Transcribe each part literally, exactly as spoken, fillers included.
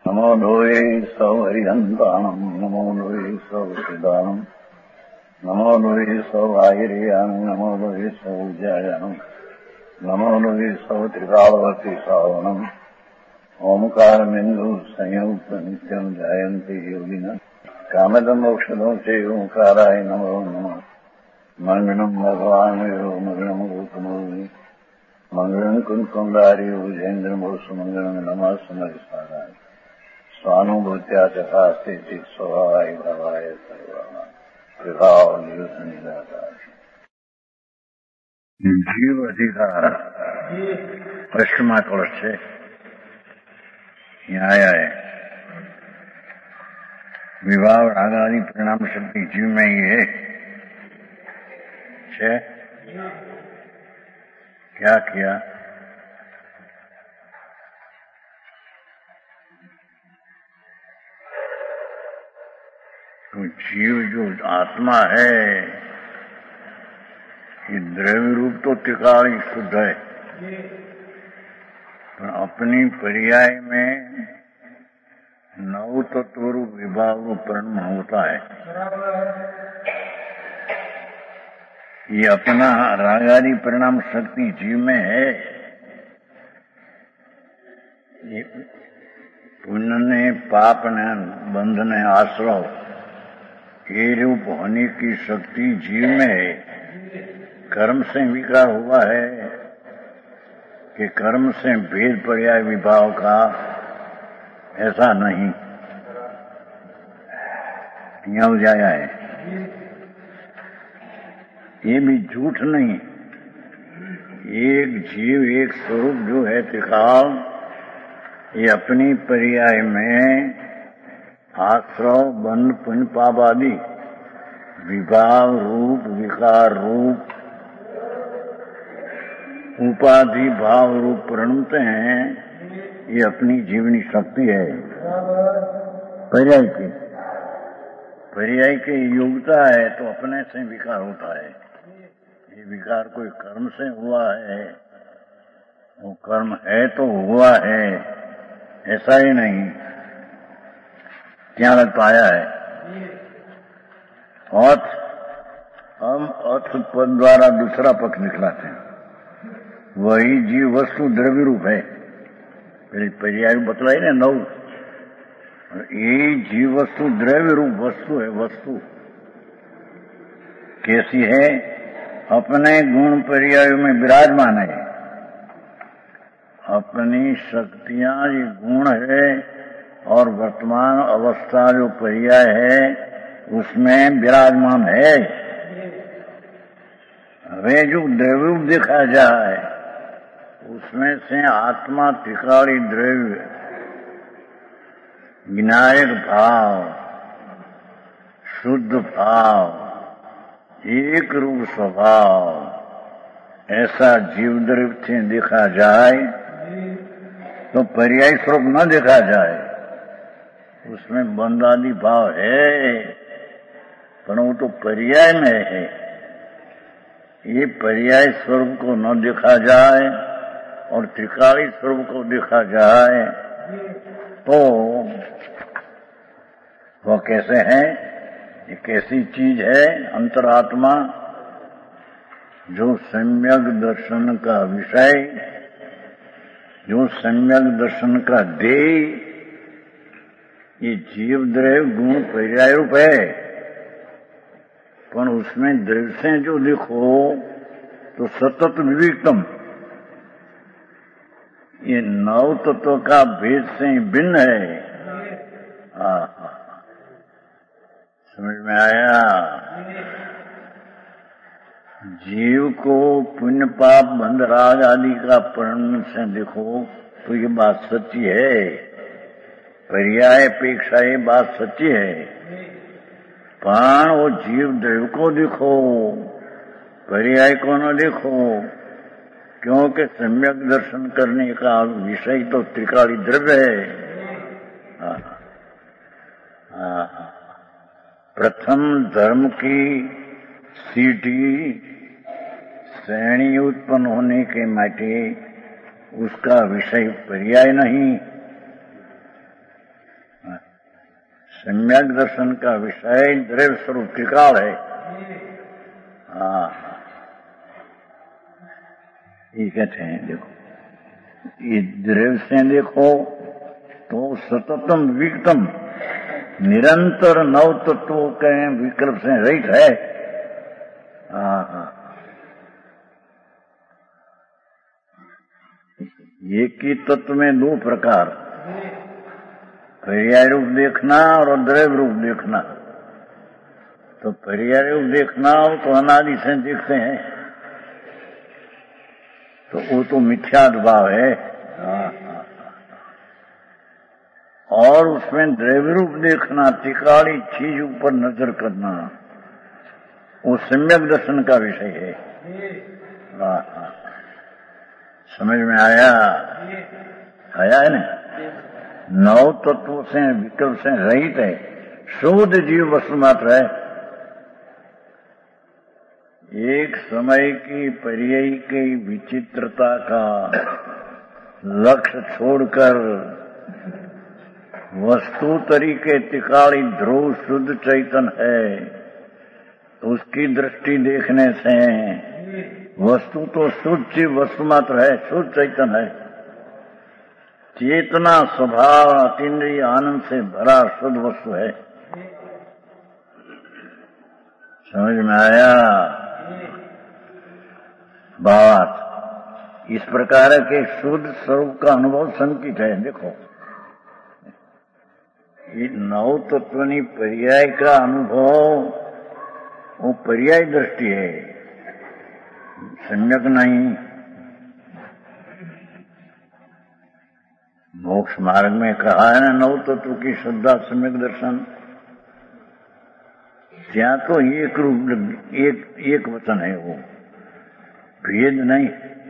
नमो लोये सौहरिहन्ताणम् नमो लोये सौहृदानम् नमो लोये सौभागिर्यानम् नमो लोये सौज्यायानम् नमो लोये सौत्रिकालवर्ति सावनम् ओंकारमिन्दु संयुक्त नित्यम् जायन्ति योगिनः कामदम् मोक्षदम् च ओंकाराय नमो नमः मंगलम् भगवान् यो मंगलम् रूपमोहि मंगलम् कुंकुंडारि उजेन्द्रमोसु मंगलम् नमः समरिसाराय स्वानुभूत्या चकास्ते स्वभावाय भावाय सर्वाणां विभाव निदाकार जीव अधिकार पश्चिमा कलश છે यहाँ आया है। विभाव राग आदि परिणाम शक्ति जीव में ही है। छे क्या किया? तो जीव जो आत्मा है ये द्रव्य रूप तो त्रिकाल शुद्ध है, पर अपनी पर्याय में नव तत्व रूप विभाव रूप परिणाम होता है। ये अपना रागादि परिणाम शक्ति जीव में है। ये पुण्य ने पाप ने बंध ने आश्रव ये रूप होने की शक्ति जीव में है। कर्म से विकार हुआ है कि कर्म से भेद पर्याय विभाव का, ऐसा नहीं। यहाँ उजाया है, ये भी झूठ नहीं। एक जीव एक स्वरूप जो है त्रिकाल, ये अपनी पर्याय में आश्रव बंध पुण्य पाप आदि विभाव रूप विकार रूप उपाधि भाव रूप परिणमते हैं। ये अपनी जीवनी शक्ति है। पर्याय की पर्याय की योग्यता है तो अपने से विकार होता है। ये विकार कोई कर्म से हुआ है, वो कर्म है तो हुआ है, ऐसा ही नहीं। क्या लग पाया है? अर्थ हम अर्थ पद द्वारा दूसरा पक्ष निकलाते हैं। वही जीव वस्तु द्रव्य रूप है। पहले पर्याय बतलाई ना नौ। ये जीव वस्तु द्रव्य रूप वस्तु है। वस्तु कैसी है? अपने गुण पर्यायों में विराजमान है। अपनी शक्तियां ये गुण है और वर्तमान अवस्था जो पर्याय है उसमें विराजमान है। वे जो द्रव्य देखा जाए उसमें से आत्मा त्रिकाली द्रव्य विनायक भाव शुद्ध भाव एक रूप स्वभाव ऐसा जीव द्रव्य से देखा जाए तो पर्याय स्वरूप न देखा जाए। उसमें बंध आदि भाव है पर वो तो पर्याय में है। ये पर्याय स्वरूप को न देखा जाए और त्रिकाली स्वरूप को देखा जाए तो वह कैसे है? ये कैसी चीज है? अंतरात्मा जो सम्यक दर्शन का विषय, जो सम्यक दर्शन का ध्येय, ये जीव द्रव्य गुण पर्याय रूप है। पर उसमें द्रव्य से जो देखो तो सतत विविक्तम, ये नव तत्व का भेद से भिन्न है। आ, समझ में आया? जीव को पुण्य पाप बंध राग आदि का परिणाम से देखो तो ये बात सच्ची है। पर्याय अपेक्षा ये बात सच्ची है। पर वो जीव द्रव्य को देखो, पर्याय को न देखो, क्योंकि सम्यक दर्शन करने का विषय तो त्रिकाली द्रव्य है। प्रथम धर्म की सीटी श्रेणी उत्पन्न होने के माटे उसका विषय पर्याय नहीं, सम्यक दर्शन का विषय द्रव्य स्वरूप त्रिकाल है। हाँ, ये कहते हैं देखो, ये द्रव्य से देखो तो सततम विकतम निरंतर नव तत्वों के विकल्प से रहित है। हाँ हाँ, एक ही तत्व में दो प्रकार, पर्याय रूप देखना और द्रव्य रूप देखना। तो पर्याय रूप देखना हो तो अनादि से देखते हैं, तो वो तो मिथ्याद भाव है। और उसमें द्रव्य रूप देखना, त्रिकाली चीज ऊपर नजर करना, वो सम्यक दर्शन का विषय है। समझ में आया? आया है ना? नौ तत्वों से विकल्प से रहित है, शुद्ध जीव वस्तु मात्र है। एक समय की पर्याय की विचित्रता का लक्ष्य छोड़कर वस्तु तरीके त्रिकाली ध्रुव शुद्ध चैतन है, तो उसकी दृष्टि देखने से वस्तु तो शुद्ध जीव वस्तु मात्र है, शुद्ध चैतन है। चेतना स्वभाव अतीन्द्रिय आनंद से भरा शुद्ध वस्तु है। समझ में आया बात? इस प्रकार के शुद्ध स्वरूप का अनुभव संकित है। देखो, ये नौ तत्वनी पर्याय का अनुभव वो पर्याय दृष्टि है, सम्यक नहीं। मोक्ष मार्ग में कहा है ना, नौ तत्व की श्रद्धा सम्यक दर्शन। क्या तो एक रूप एक एक वचन है, वो भेद नहीं।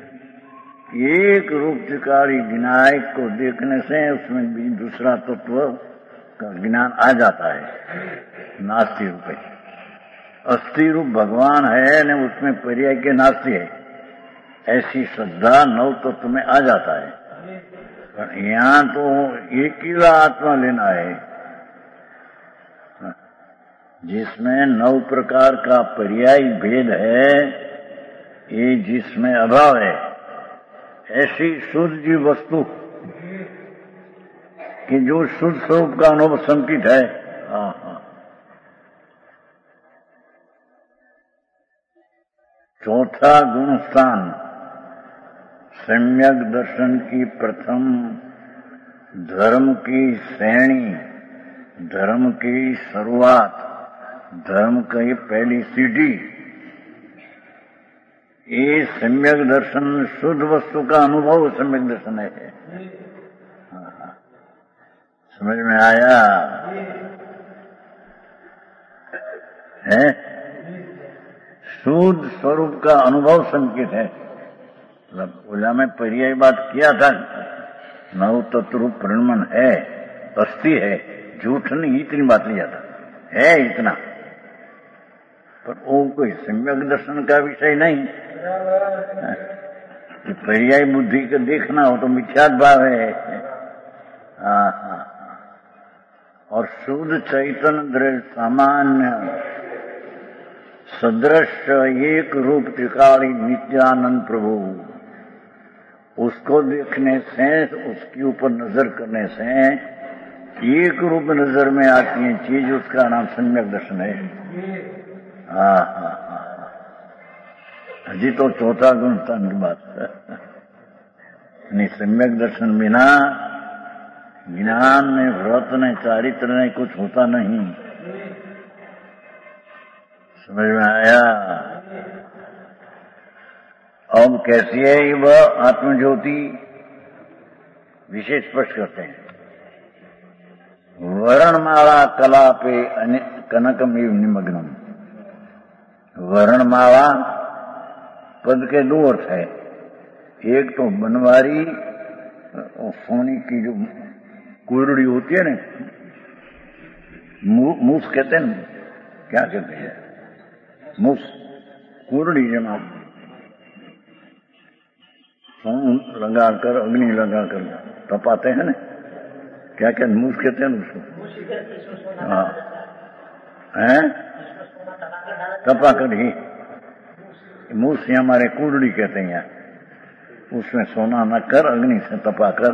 एक रूप त्रिकाली विनायक को देखने से उसमें भी दूसरा तत्व का ज्ञान आ जाता है। नास्ति रूप है, अस्थि रूप भगवान है न, उसमें पर्याय के नास्ति है। ऐसी श्रद्धा नौ तत्व में आ जाता है। पर यहाँ तो एक ही आत्मा लेना है, जिसमें नौ प्रकार का पर्याय भेद है, ये जिसमें अभाव है। ऐसी शुद्ध जीव वस्तु कि जो शुद्ध स्वरूप का अनुभव संकित है। हाँ हाँ, चौथा गुण स्थान सम्यक दर्शन की प्रथम धर्म की श्रेणी, धर्म की शुरुआत, धर्म की पहली सीढ़ी, ये सम्यक दर्शन शुद्ध वस्तु का अनुभव सम्यक दर्शन है। समझ में आया है? शुद्ध स्वरूप का अनुभव संकेत है। ओला में पर्याय बात किया था, नव तत्व प्रणमन है, अस्थि है, झूठ नहीं, इतनी बात नहीं जाता है इतना। पर वो कोई सम्यक दर्शन का विषय नहीं कि पर्याय बुद्धि को देखना हो तो मिथ्यात्व भाव है। हाँ हाँ, और शुद्ध चैतन्य दृढ़ सामान्य सदृश एक रूप त्रिकाली नित्यानंद प्रभु, उसको देखने से, उसके ऊपर नजर करने से एक रूप नजर में आती है चीज, उसका नाम सम्यक दर्शन है। हाँ हाँ हाँ, अजी तो चौथा गुण था की बात नहीं। सम्यक दर्शन बिना ज्ञान ने, व्रत ने, चारित्र ने कुछ होता नहीं। समझ में आया? अब कैसी है वह आत्मज्योति? विशेष स्पष्ट करते हैं, वर्णमाला कला पे कनकमेव निमग्नम। वर्णमाला पद के दो अर्थ है, एक तो बनवारी और सोनी की जो कुरड़ी होती है ना, मूस कहते हैं ना, क्या कहते हैं, मूस, कुरड़ी जमा लगाकर, अग्नि लगाकर तपाते हैं ना, क्या कहते मूस कहते हैं उसको? हाँ है तपाकर ही मूस से हमारे कुंडली कहते हैं। उसमें सोना न कर अग्नि से तपाकर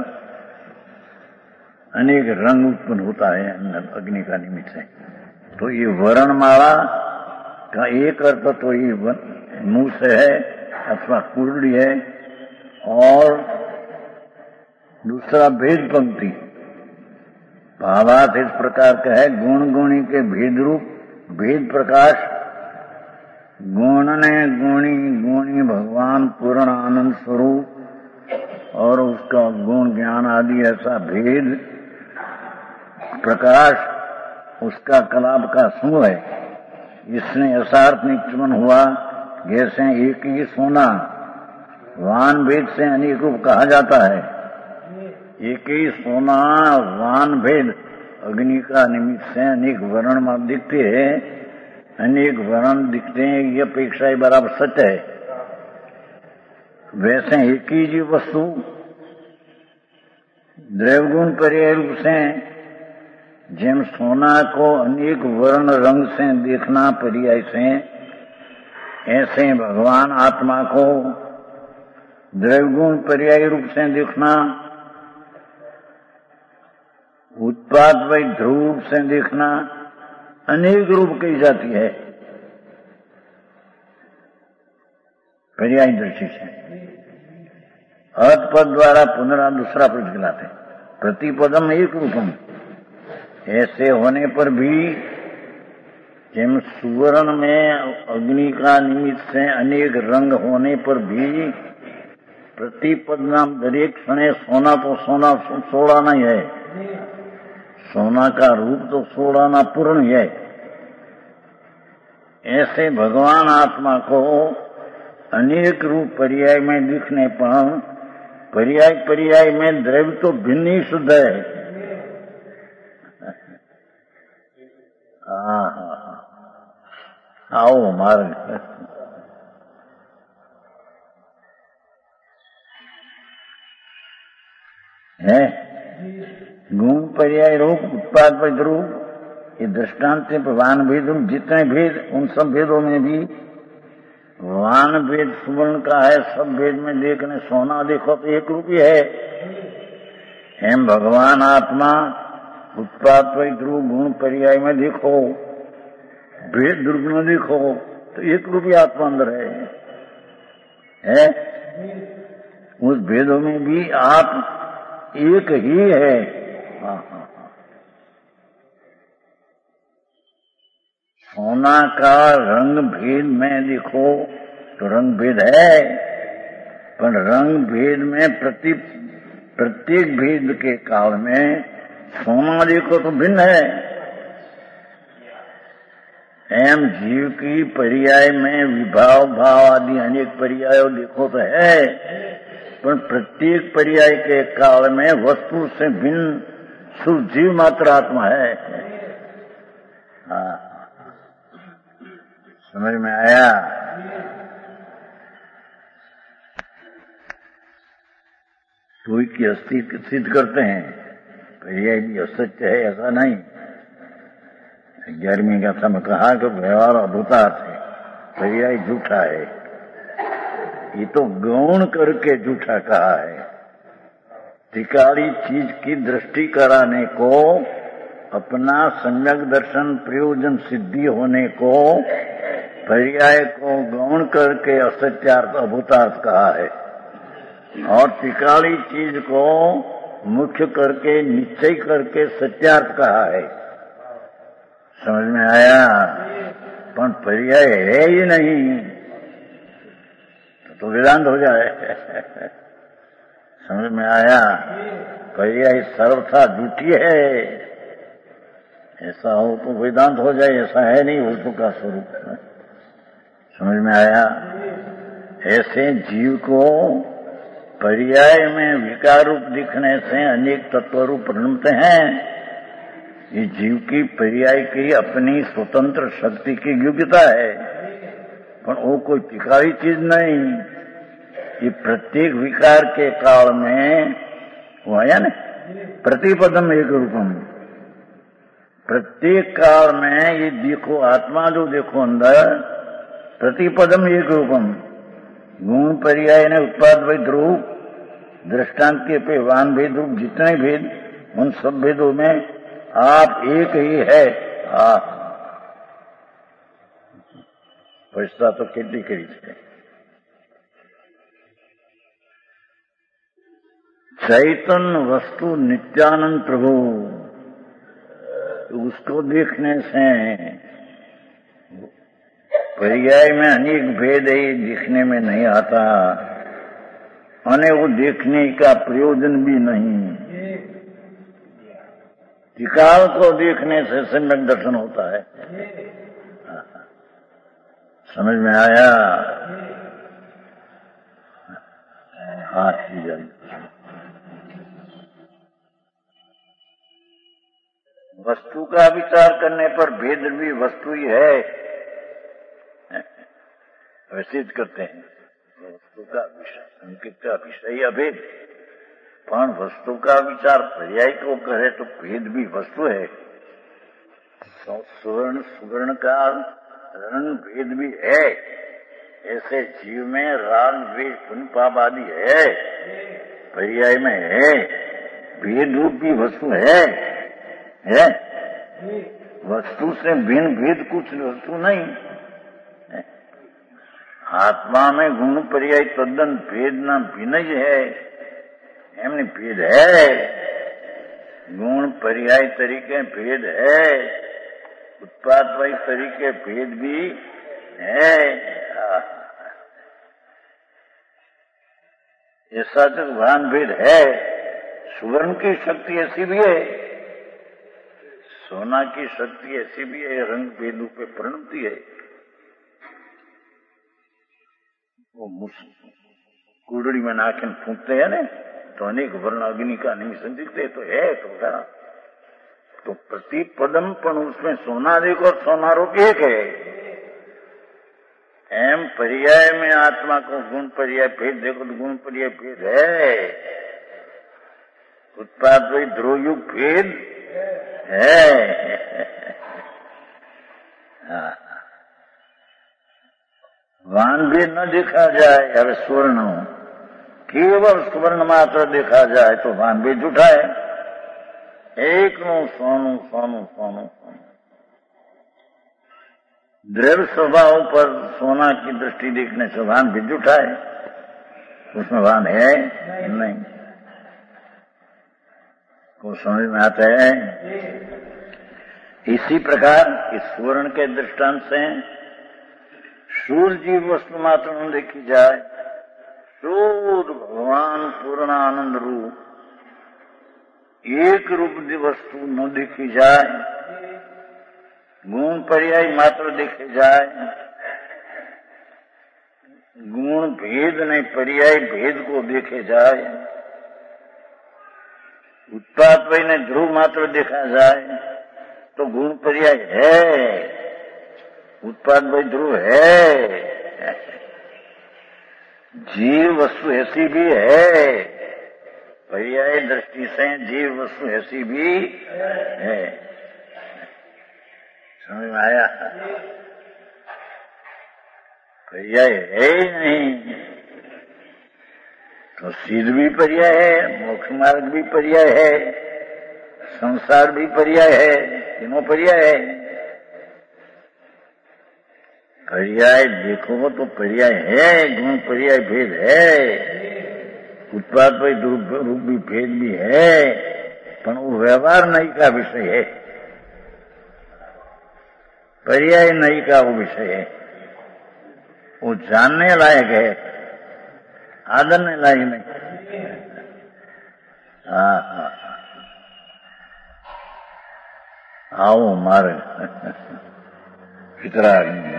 अनेक रंग उत्पन्न होता है अग्नि का निमित्त से। तो ये वर्णमाला का एक अर्थ तो ये मूस है अथवा कुंडली है, और दूसरा भेद पंक्ति भावार्थ इस प्रकार का है। गुण गुणी के भेद रूप भेद प्रकाश, गुण ने गुणी गुणी भगवान पूर्ण आनंद स्वरूप, और उसका गुण ज्ञान आदि ऐसा भेद प्रकाश उसका कलाप का समूह है। इसने ऐसा अर्थ निचमन हुआ जैसे एक ही सोना वान भेद से अनेक रूप कहा जाता है। एक ही सोना वान भेद अग्नि का निमित्त से अनेक वर्ण दिखते हैं, अनेक वर्ण दिखते हैं, ये अपेक्षा ही बराबर सच है। वैसे एक ही जीव वस्तु द्रव्यगुण पर्याय रूप से जिन सोना को अनेक वर्ण रंग से देखना पर्याय से, ऐसे भगवान आत्मा को द्रव्यगुण पर्याय रूप से देखना, उत्पाद व ध्रुव रूप से देखना, अनेक रूप कही जाती है पर्याय दृष्टि से। अर्थ पद द्वारा पुनरा दूसरा पद कहलाते, प्रतिपदम एक रूपम। ऐसे होने पर भी जिन सुवर्ण में अग्नि का निमित्त से अनेक रंग होने पर भी प्रतिपद नाम दरेक क्षण सोना तो सोना सोड़ा नहीं है, सोना का रूप तो सोड़ाना पूर्ण है। ऐसे भगवान आत्मा को अनेक रूप पर्याय में दिखने पर पर्याय पर्याय में द्रव्य तो भिन्न ही शुद्ध है। हाँ हाँ हाँ आओ मार्ग है। गुण पर्याय रूप उत्पाद पर रूप ये दृष्टांत से वान भेद रूप जितने भेद उन सब भेदों में भी वान भेद सुवर्ण का है। सब भेद में देखने सोना देखो तो एक रूप ही है। हम भगवान आत्मा उत्पाद पर रूप गुण पर्याय में देखो, भेद दुर्गुण देखो तो एक रूप ही आत्मा अंदर है, है? उस भेदों में भी आप एक ही है। हाँ हाँ हाँ। सोना का रंग भेद में देखो तो रंग भेद है, पर रंग भेद में प्रति प्रत्येक भेद के काल में सोना देखो तो भिन्न है। एम जीव की पर्याय में विभाव भाव आदि अनेक पर्याय देखो तो है, पर प्रत्येक पर्याय के काल में वस्तु से भिन्न शुद्ध जीव मात्र आत्मा है। हाँ समझ में आया? कोई की अस्तित्व सिद्ध करते हैं, पर्याय भी असत्य है ऐसा नहीं। ग्यारहवीं का समय कहा कि व्यवहार अभूतार्थ है, पर्याय झूठा है। ये तो गौण करके झूठा कहा है। त्रिकाली चीज की दृष्टि कराने को, अपना सम्यक दर्शन प्रयोजन सिद्धि होने को पर्याय को गौण करके असत्यार्थ अभूतार्थ कहा है, और त्रिकाली चीज को मुख्य करके निश्चय करके सत्यार्थ कहा है। समझ में आया? पर पर्याय है ही नहीं तो वेदांत हो जाए। समझ में आया? पर्याय सर्वथा झूठी है, ऐसा हो तो वेदांत हो जाए, ऐसा है नहीं वस्तु का स्वरूप। समझ में आया? ऐसे जीव को पर्याय में विकार रूप दिखने से अनेक तत्व रूप परिणमते हैं। ये जीव की पर्याय की अपनी स्वतंत्र शक्ति की योग्यता है, पर वो कोई त्रिकाली चीज नहीं। ये प्रत्येक विकार के काल में वो है ना प्रतिपदम एक रूपम। प्रत्येक काल में ये देखो आत्मा जो देखो अंदर, प्रतिपदम एक रूपम। गुण पर्याय ने उत्पाद वैध रूप दृष्टांत के पे वान भेद रूप जितने भेद, उन सब भेदों में आप एक ही है। आप पैसा तो खेती करी थे। चैतन्य वस्तु नित्यानंद प्रभु, उसको देखने से पर्याय में अनेक भेद है, दिखने में नहीं आता, और वो देखने का प्रयोजन भी नहीं। त्रिकाल को देखने से सम्यक दर्शन होता है। समझ में आया? हाथ की जाए। वस्तु का विचार करने पर भेद भी वस्तु ही है, वैसे करते हैं। वस्तु का विषय संकेत का विषय अभेद, पर वस्तु का विचार पर्याय को करे तो भेद भी वस्तु है। सुवर्ण सुवर्ण का रंग भेद भी है, ऐसे जीव में राग द्वेष पुण्य पाप आदि है, पर्याय में है। भेद रूप भी वस्तु है, है? वस्तु से भिन्न भेद कुछ वस्तु नहीं। आत्मा में गुण पर्याय तद्दन भेद न भिन्न ही है, एमने भेद है। गुण पर्याय तरीके भेद है, उत्पाद वाई तरीके भेद भी है। ऐसा तो भान भेद है। सुवर्ण की शक्ति ऐसी भी है, सोना की शक्ति ऐसी भी है, रंग भेदों पे परिणमती है। वो कुड़ड़ी में नाखन फूंकते हैं ना, तो अनेक वर्ण अग्नि का निमिषन दिखते तो है तो था। तो प्रतिपदम पण उसमें सोना देखो, सोना रूप एक है। एम पर्याय में आत्मा को गुण पर्याय भेद देखो तो गुण पर्याय भेद है। उत्पाद वही ध्रुवयुग भेद है। वान भेद न देखा जाए, अरे स्वर्ण केवल स्वर्ण मात्र देखा जाए तो वान भेद झूठा है। एक नो सोनू सोनू सोनू सोनू द्रव्य स्वभाव पर सोना की दृष्टि देखने से वान भेद झूठा है, उसमें वान है नहीं। को समझ में आता है? इसी प्रकार इस स्वर्ण के दृष्टांत से शूल जीव वस्तु मात्र न देखी जाए, शुद्ध भगवान पूर्ण आनंद रूप एक रूप वस्तु न देखी जाए, गुण पर्याय मात्र देखे जाए, गुण भेद नहीं पर्याय भेद को देखे जाए, उत्पाद वही ने ध्रुव मात्र देखा जाए तो गुण पर्याय है, उत्पाद वही ध्रुव है। जीव वस्तु ऐसी भी है, पर्याय दृष्टि से जीव वस्तु ऐसी भी है। समझ में आया? पर्याय है ही नहीं तो सिद्ध भी पर्याय है, मोक्ष मार्ग भी पर्याय है, संसार भी पर्याय है, तीनों पर्याय है। पर्याय देखो तो पर्याय है, गुण पर्याय भेद है, उत्पाद पर रूप भी भेद भी है, पर वो व्यवहार नहीं का विषय है, पर्याय नहीं का वो विषय है। वो जानने लायक है, आदरने लायक नहीं। हाँ हाँ आओ मारे कितना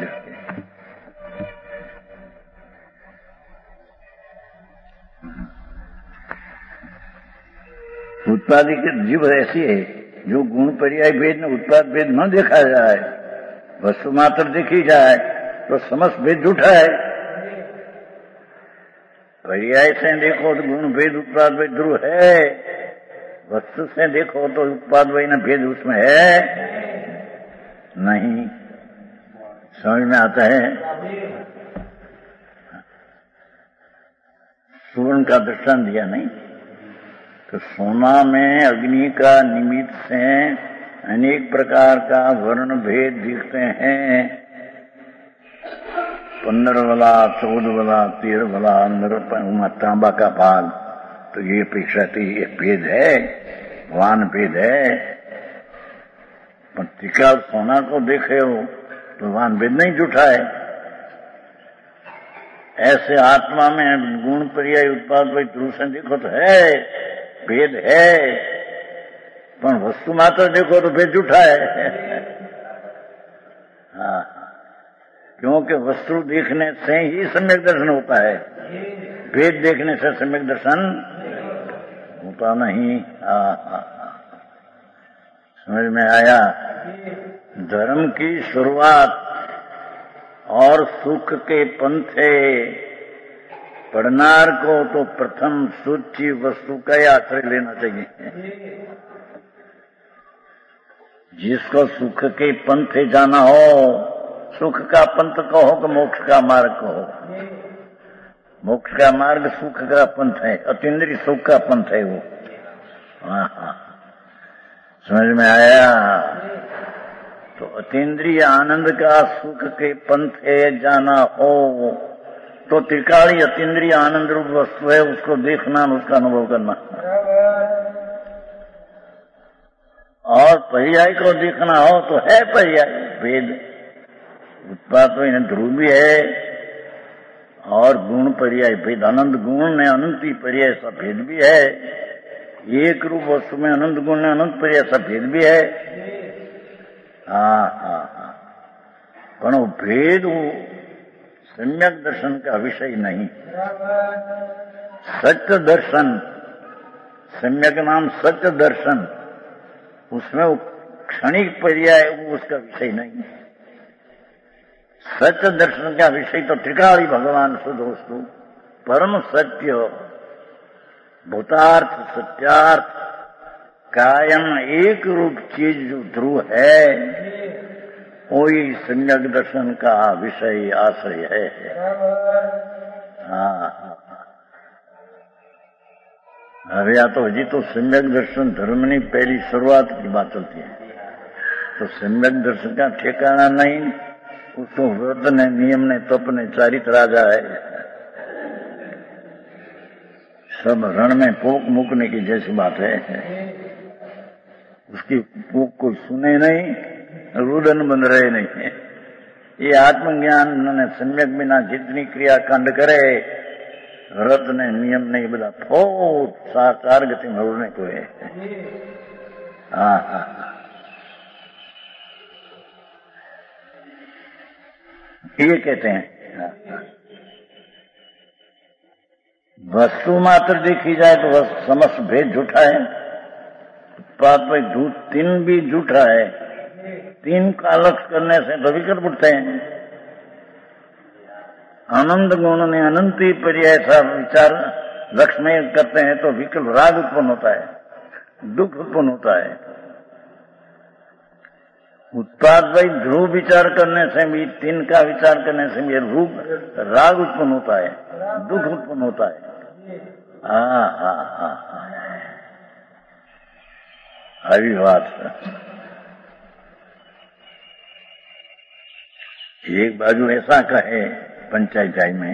उत्पादी के जीव ऐसी है जो गुण पर्याय भेद में उत्पाद भेद न देखा जाए, वस्तु मात्र देखी जाए तो समस्त भेद झूठा है। पर्याय से देखो तो गुण भेद उत्पाद भेद ध्रुव है, वस्तु से देखो तो उत्पाद वही न भेद उसमें है नहीं। समझ में आता है? सुवर्ण का दृष्टांत दिया नहीं तो सोना में अग्नि का निमित्त से अनेक प्रकार का वर्ण भेद दिखते हैं। पंद्रह वाला, चौदह वाला, तेरह वाला, अंदर तांबा का भाग, तो ये अपेक्षा तो ये भेद है, वान भेद है। पर त्रिकाल सोना को देखे हो तो वान भेद नहीं जुटा है। ऐसे आत्मा में गुण पर्याय उत्पाद भाई ध्रुव से देखो तो है, भेद है, पर वस्तु मात्र देखो तो भेद जुटा है। हाँ, क्योंकि वस्तु देखने से ही सम्यक दर्शन होता है, भेद देखने से सम्यक दर्शन होता नहीं। हाँ हाँ, समझ में आया? धर्म की शुरुआत और सुख के पंथे पढ़नार को तो प्रथम सूची वस्तु का ही आश्रय लेना चाहिए। जिसको सुख के पंथे जाना हो, सुख का पंथ कहो कि मोक्ष का मार्ग कहो, मोक्ष का मार्ग सुख का पंथ है, अतीन्द्रिय सुख का पंथ है वो। हाँ हाँ, समझ में आया? तो अतीन्द्रिय आनंद का सुख के पंथे जाना हो तो त्रिकाली अतीन्द्रिय आनंद रूप वस्तु है, उसको देखना, उसका अनुभव करना। और पर्याय को देखना हो तो है पर्याय भेद, उत्पाद तो इन्हें ध्रुव भी है और गुण पर्याय भेद, अनंत गुण ने अनंती पर्याय सा भेद भी है। एक रूप वस्तु में अनंत गुण ने अनंत पर्याय सा भेद भी है। हाँ हाँ हाँ, पर वो भेद वो सम्यक दर्शन का विषय नहीं। सत्य दर्शन, सम्यक नाम सत्य दर्शन, उसमें वो क्षणिक पर्याय वो उसका विषय नहीं। सत्य दर्शन का विषय तो त्रिकाली भगवान शुद्ध वस्तु, परम सत्य, भूतार्थ, सत्यार्थ, कायम एक रूप चीज जो ध्रुव है, वही सम्यक दर्शन का विषय आश्रय है। हाँ हाँ, अरे या तो जी तो सम्यक दर्शन धर्म नहीं, पहली शुरुआत की बात चलती है। तो सम्यक दर्शन का ठिकाना नहीं, उसको व्रत ने, नियम ने, तप ने, चारित्र राजा है, सब रण में पोक मुकने की जैसी बात है। उसकी पोक कोई सुने नहीं, रुदन बन रहे नहीं। ये आत्मज्ञान ने सम्यक बिना जितनी क्रिया कांड करे, व्रत ने, नियम नहीं, बता फोट साकार गति में उड़ने को है। हाँ हाँ, ये कहते हैं वस्तु मात्र देखी जाए तो वह समस्त भेद झूठा है। उत्पाद में झूठ तीन भी झूठा है। तीन का लक्ष्य करने से तो विकल्प उठते हैं। आनंद गुण ने अनंती पर्याय ऐसा विचार लक्ष्य में करते हैं तो विकल्प राग उत्पन्न होता है, दुख उत्पन्न होता है। उत्पाद भाई ध्रुव विचार करने से भी, तीन का विचार करने से भी रूप राग उत्पन्न होता है, दुख उत्पन्न होता है। हाँ हाँ हाँ हाँ, अभी बात एक बाजू ऐसा कहे पंचायत जाय में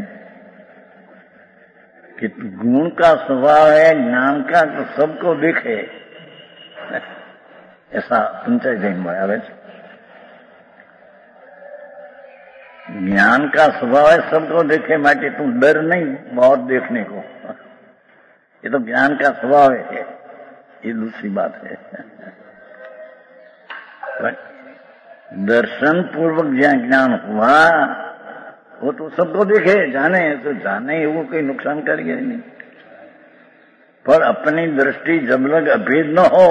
कि गुण का स्वभाव है, ज्ञान का तो सबको देखे, ऐसा पंचायत जाय में आवे। ज्ञान का स्वभाव है सबको देखे, माटे तू डर नहीं बहुत देखने को, ये तो ज्ञान का स्वभाव है, ये दूसरी बात है। दर्शन पूर्वक ज्ञान हुआ वो तो सबको देखे, जाने, तो जाने वो कोई नुकसान करेगा नहीं। पर अपनी दृष्टि जब लग अभेद न हो,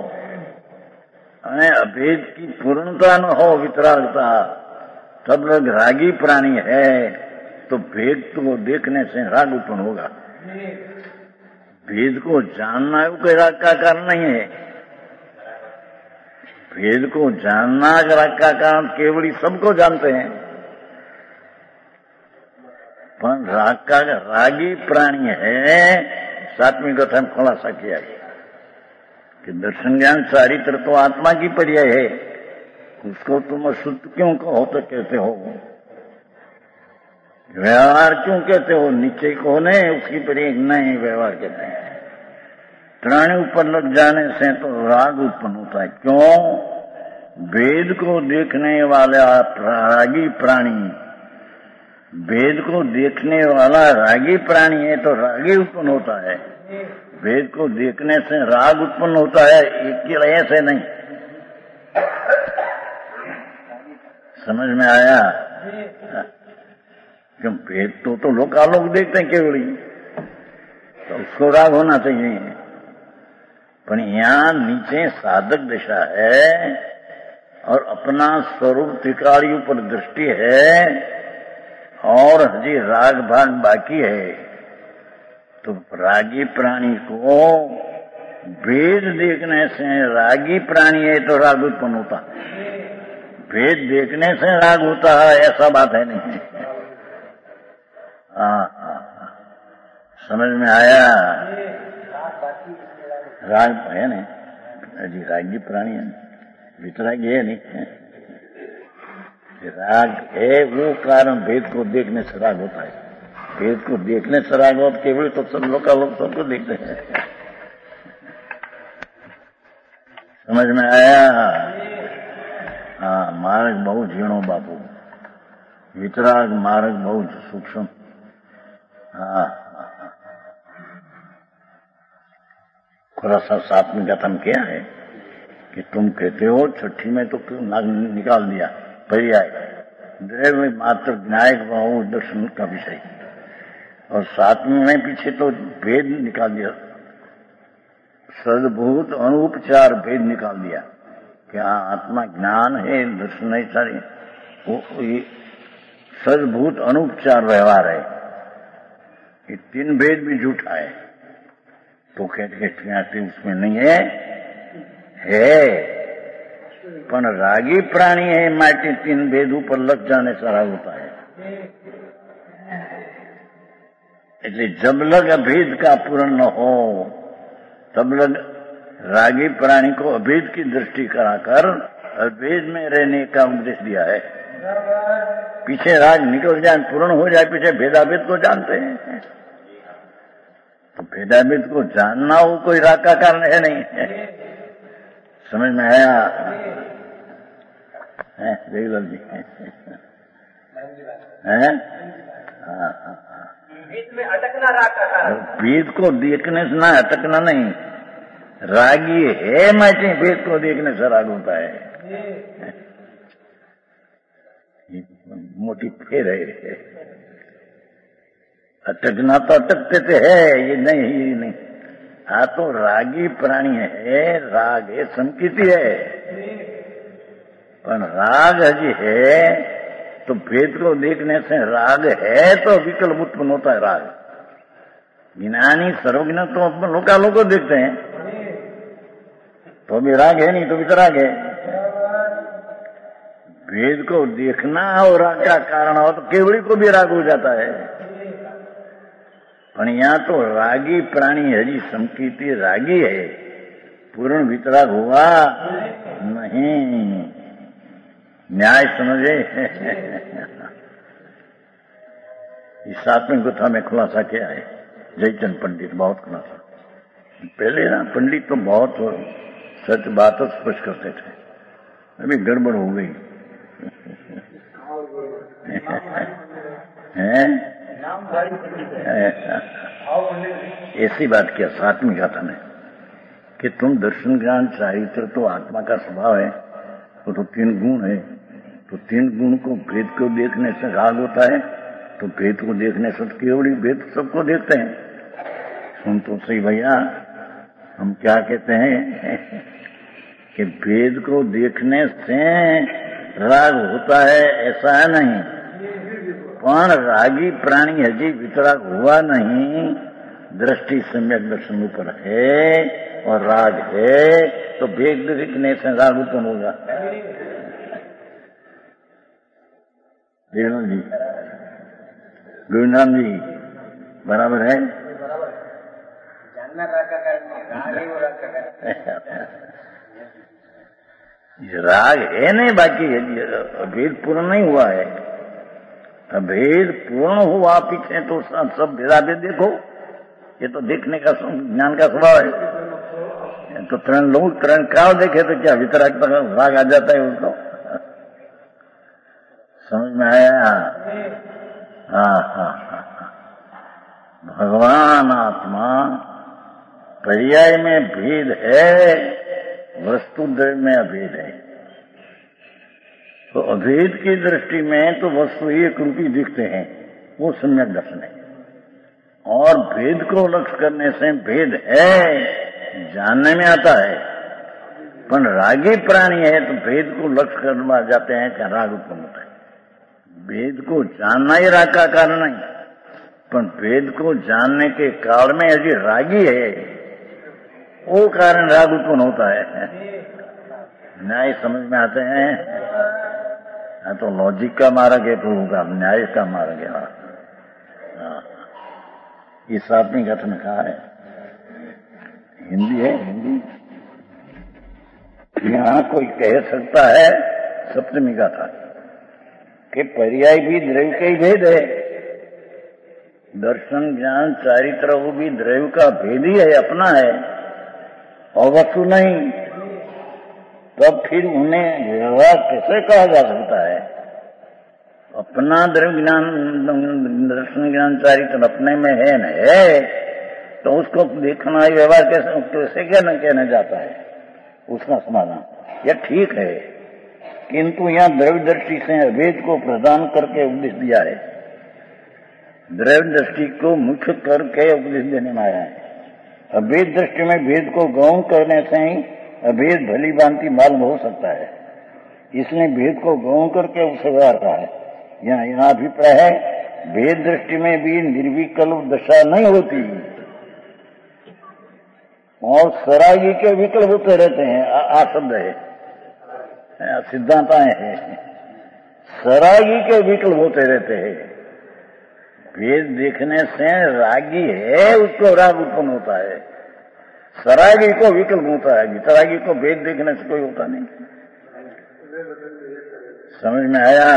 अभेद की पूर्णता न हो, वितरागता, तब लग रागी प्राणी है तो भेद तो देखने से राग उत्पन्न होगा। भेद को जानना है, वो कोई राग का कारण नहीं है। भेद को जानना राग का कारण केवल ही सबको जानते हैं, पर राग का रागी प्राणी है। सातवीं कथा में खुलासा किया कि दर्शन ज्ञान चारित्र तो आत्मा की पर्याय है, उसको तुम अशुद्ध क्यों कहो तो कहते हो, व्यवहार क्यों कहते हो, नीचे को नहीं उसकी पर्याय नहीं व्यवहार कहते हैं। त्राणी ऊपर लग जाने से तो राग उत्पन्न होता है। क्यों? वेद को देखने वाला रागी प्राणी, वेद को देखने वाला रागी प्राणी है तो रागी उत्पन्न होता है। वेद को देखने से राग उत्पन्न होता है, एक ही ऐसे नहीं। समझ में आया? क्यों? वेद तो, तो लोकालोक देखते हैं केवल ही, तो उसको राग होना चाहिए। पर यहाँ नीचे साधक दशा है और अपना स्वरूप त्रिकाली ऊपर दृष्टि है और हजी राग भाग बाकी है, तो रागी प्राणी को वेद देखने से रागी प्राणी है तो राग उत्पन्न होता, वेद देखने से राग होता है ऐसा बात है नहीं। हाँ, समझ में आया? राग है नहीं जी, रागी प्राणी है, वितरागी है नहीं। राग है वो कारण वेद को देखने से राग होता है। वेद को देखने से राग होता केवल तो सब लोग का लोग सबको देखते हैं। समझ में आया? हाँ, मार्ग बहुत झीणो बापू, वितराग मार्ग बहुत सूक्ष्म। हाँ, खुलासा सातवीं कथा में क्या है कि तुम कहते हो छठी में तो नाग निकाल दिया पर्याय, द्रव्य में मात्र विनायक भाव दर्शन का विषय, और सातवीं में पीछे तो भेद निकाल दिया, सद्भूत अनुपचार भेद निकाल दिया। क्या आत्मा ज्ञान है, दर्शन नहीं सारे, वो सद्भूत अनुपचार व्यवहार है। ये तीन भेद भी झूठा है। तो कहते कहते उसमें नहीं है, है पर रागी प्राणी है, माटी तीन भेद ऊपर लग जाने से राग होता है। इसलिए जब लग अभेद का पूर्ण न हो तब लग रागी प्राणी को अभेद की दृष्टि कराकर अभेद में रहने का उपदेश दिया है। पीछे राग निकल जाए, पूर्ण हो जाए, पीछे भेदाभेद को जानते हैं। तो भेदाभेद को जानना वो कोई राग का कारण है नहीं है। समझ में आया? देवलाल जी है? हाँ, बीच में अटकना राग का कारण। वेद को देखने से ना अटकना नहीं, रागी है मैं वेद को देखने से राग होता है। मोटी फेर है, अटकना तो अटकते थे है, ये नहीं ये नहीं। हाँ तो रागी प्राणी है, राग है, संकीर्ति है, पर राग हजी है तो भेद को देखने से राग है तो विकल्प उत्पन्न होता है। राग ज्ञानी सर्वज्ञ तो अपन लोकालोक को देखते हैं तो भी राग है, नहीं तो भी तो राग है। भेद को देखना और राग का कारण हो तो केवड़ी को भी राग हो जाता है। पर यहाँ तो रागी प्राणी हजी संकीर्ति रागी है, पूर्ण वितराग हुआ नहीं। न्याय समझे? इस सातवें कथा में खुलासा क्या है? जयचंद पंडित बहुत खुलासा, पहले ना पंडित तो बहुत सच बात स्पष्ट करते थे, अभी गड़बड़ हो गई है। ऐसी बात किया सातवीं कथा में कि तुम दर्शन ज्ञान चारित्र तो आत्मा का स्वभाव है, वो तो तीन गुण है, तो तीन गुण को भेद को देखने से राग होता है, तो भेद को देखने से केवल भेद सबको देखते हैं। सुन तो सही भैया, हम क्या कहते हैं कि भेद को देखने से राग होता है ऐसा है नहीं, पर रागी प्राणी हजी वितराग हुआ नहीं दृष्टि सम्यक दर्शन ऊपर है और राग है तो भेद दिखने से राग उत्पन्न होगा। जी गुरुनाम जी बराबर है। जानना राग का कारण है, राग ही वो राग का कारण है। राग है नहीं, बाकी भेद पूर्ण नहीं हुआ है। भेद पूर्ण हुआ पीछे तो सब सब भेदाभेद देखो, ये तो देखने का ज्ञान का स्वभाव है। तो तरण लोग तरण काल देखे तो क्या वितराग राग आ जाता है उसको, समझ में आया? हाँ हाँ हाँ। भगवान आत्मा पर्याय में भेद है, वस्तु द्रव्य में अभेद है। तो अभेद की दृष्टि में तो वस्तु एक रूपी दिखते हैं, वो सम्यक दर्शन है। और भेद को लक्ष्य करने से भेद है जानने में आता है, पर रागी प्राणी है तो भेद को लक्ष्य करना जाते हैं क्या राग उत्पन्न होता है। भेद को जानना ही राग का कारण नहीं, पर भेद को जानने के काल में यदि रागी है वो कारण राग उत्पन्न होता है। न्याय समझ में आते हैं? हाँ, तो लॉजिक का मार्ग है प्रभु का, न्याय का मार्ग है। हाँ, ये सातवीं कथन कहा है, हिंदी है हिंदी। यहाँ कोई कह सकता है सप्तमी का था कि पर्याय भी द्रव्य का ही भेद है, दर्शन ज्ञान चारित्र वो भी द्रव्य का भेद ही है, अपना है और वस्तु नहीं। तब फिर उन्हें व्यवहार कैसे कहा जा सकता है? अपना द्रव्य ज्ञान दर्शन ज्ञान चारित्र अपने में है न है, तो उसको देखना ही व्यवहार कैसे कैसे कहना कहने जाता है? उसका समाधान यह ठीक है, किंतु यहाँ द्रव्य दृष्टि से अभेद को प्रदान करके उपदेश दिया है। द्रव्य दृष्टि को मुख्य करके उपदेश देने में आया है। अभेद दृष्टि में भेद को गौण करने से ही अभेद भली भांति मालूम हो सकता है, इसलिए भेद को गौण करके उसे व्यवहार कहा है। यहाँ यहाँ अभिप्राय है भेद दृष्टि में भी निर्विकल्प दशा नहीं होती और सरागी के विकल्प होते रहते हैं। आ शब्द है, सिद्धांत है, सरागी के विकल्प होते रहते हैं। भेद देखने से रागी है उसको राग उत्पन्न होता है, सरागी को विकल्प होता है, वितरागी को भेद देखने से कोई होता नहीं। समझ में आया?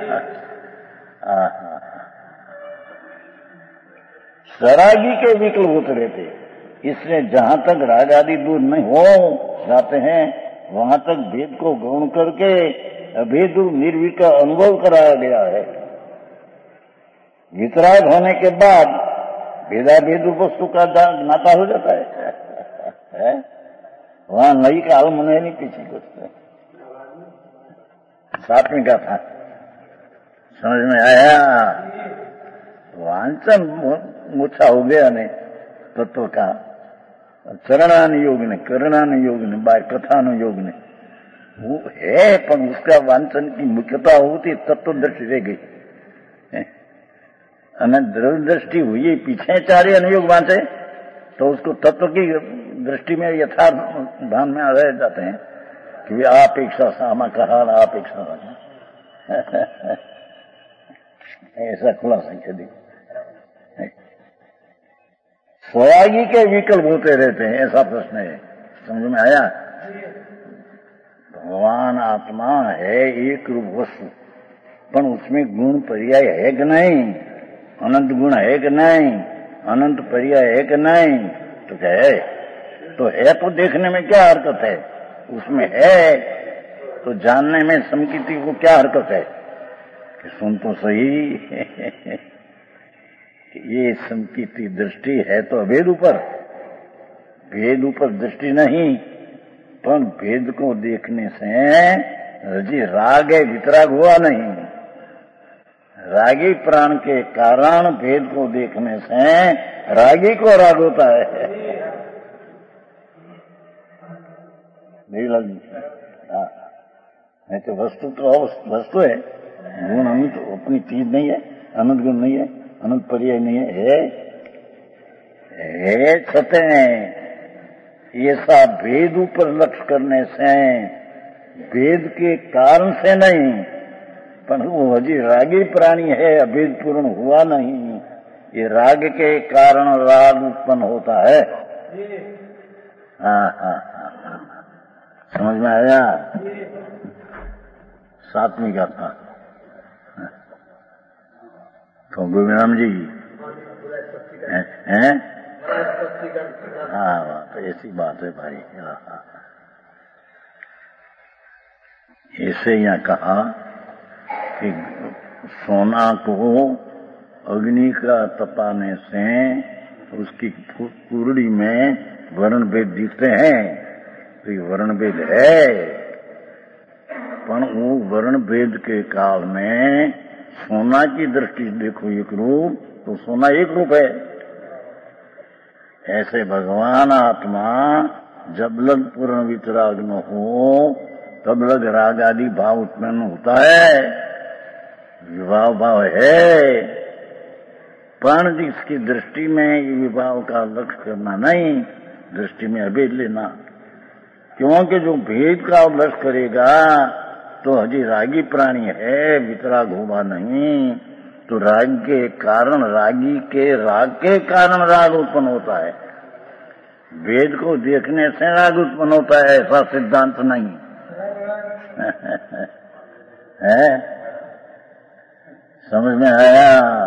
सरागी के विकल्प होते रहते, इसलिए जहां तक राग आदि दूर नहीं हो जाते हैं वहां तक भेद को गौण करके अभेद निर्विक का अनुभव कराया गया है। वितराग होने के बाद भेदाभेद वस्तु का नाता हो जाता है, है? वहां नई का आलम है नहीं पीछे कुछ। सातवीं का था, समझ में आया? वांचन मूर्छा हो गया ने तत्व का, चरणानुयोग ने करणानुयोग ने बाय कथानुयोग ने वो है, पर उसका वांचन की मुख्यता होती तत्व दृष्टि रह गई અને દ્રવ્ય दृष्टि हुई पीछे चारे अनुयोग वांचे तो उसको तत्व की दृष्टि में यथार्थ भान में रह जाते हैं कि अपेक्षा सामा कहा अपेक्षा ऐसा खुलासा कर दी। स्वयागी के विकल्प होते रहते हैं, ऐसा प्रश्न है। समझ में आया? भगवान आत्मा है एक रूप वस्तु, पर उसमें गुण पर्याय है कि नहीं? अनंत गुण है कि नहीं? अनंत पर्याय है कि नहीं? तो क्या है? तो है तो देखने में क्या हरकत है? उसमें है तो जानने में समकीर्ति को क्या हरकत है? कि सुन तो सही ये समकीर्ति दृष्टि है तो अभेद ऊपर, भेद ऊपर दृष्टि नहीं, पर भेद को देखने से जी राग है वितराग हुआ नहीं। रागी प्राण के कारण भेद को देखने से रागी को राग होता है। नहीं लगी? नहीं तो वस्तु तो वस्तु है, गुण अनंत अपनी चीज नहीं है, अनंत गुण नहीं है, अनंत पर्याय नहीं है, है, है छतें। ऐसा भेद ऊपर लक्ष्य करने से, भेद के कारण से नहीं, पर वो हजी रागी प्राणी है, अभेद पूर्ण हुआ नहीं। ये राग के कारण राग उत्पन्न होता है। हाँ हाँ हाँ, समझ में आया? सातवीं का था तो गोविंद जी हैं हैं? हाँ, तो ऐसी बात है भाई। हाँ हाँ, ऐसे यहाँ कहा कि सोना को अग्नि का तपाने से उसकी कुरड़ी में वर्ण भेद दिखते हैं, तो ये वर्ण भेद है। पर वो वर्ण भेद के काल में सोना की दृष्टि देखो एक रूप, तो सोना एक रूप है। ऐसे भगवान आत्मा जब लग पूर्ण वितराग न हो तब लग राग आदि भाव उत्पन्न होता है, विवाह भाव है। पण जिसकी दृष्टि में विवाह का लक्ष्य करना नहीं, दृष्टि में अभेद लेना, क्योंकि जो भेद का लक्ष्य करेगा तो हजी रागी प्राणी है, वितराग होगा नहीं। तो राग के कारण, रागी के राग के कारण राग उत्पन्न होता है। वेद को देखने से राग उत्पन्न होता है, ऐसा सिद्धांत नहीं है। समझ में आया?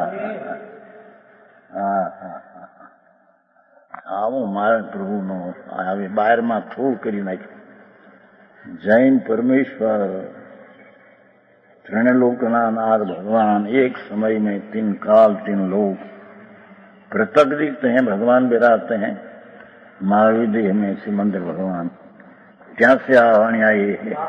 हाँ हाँ हाँ, આવો મારા પ્રભુનો હવે બહારમાં થોડું કરી નાખ્યું। જૈન પરમેશ્વર, त्रिलोकना नाथ भगवान, एक समय में तीन काल तीन लोक पृथक दिखते हैं, भगवान विराजते हैं। महावीर देह में सिमंदर भगवान क्या से आवाणी आई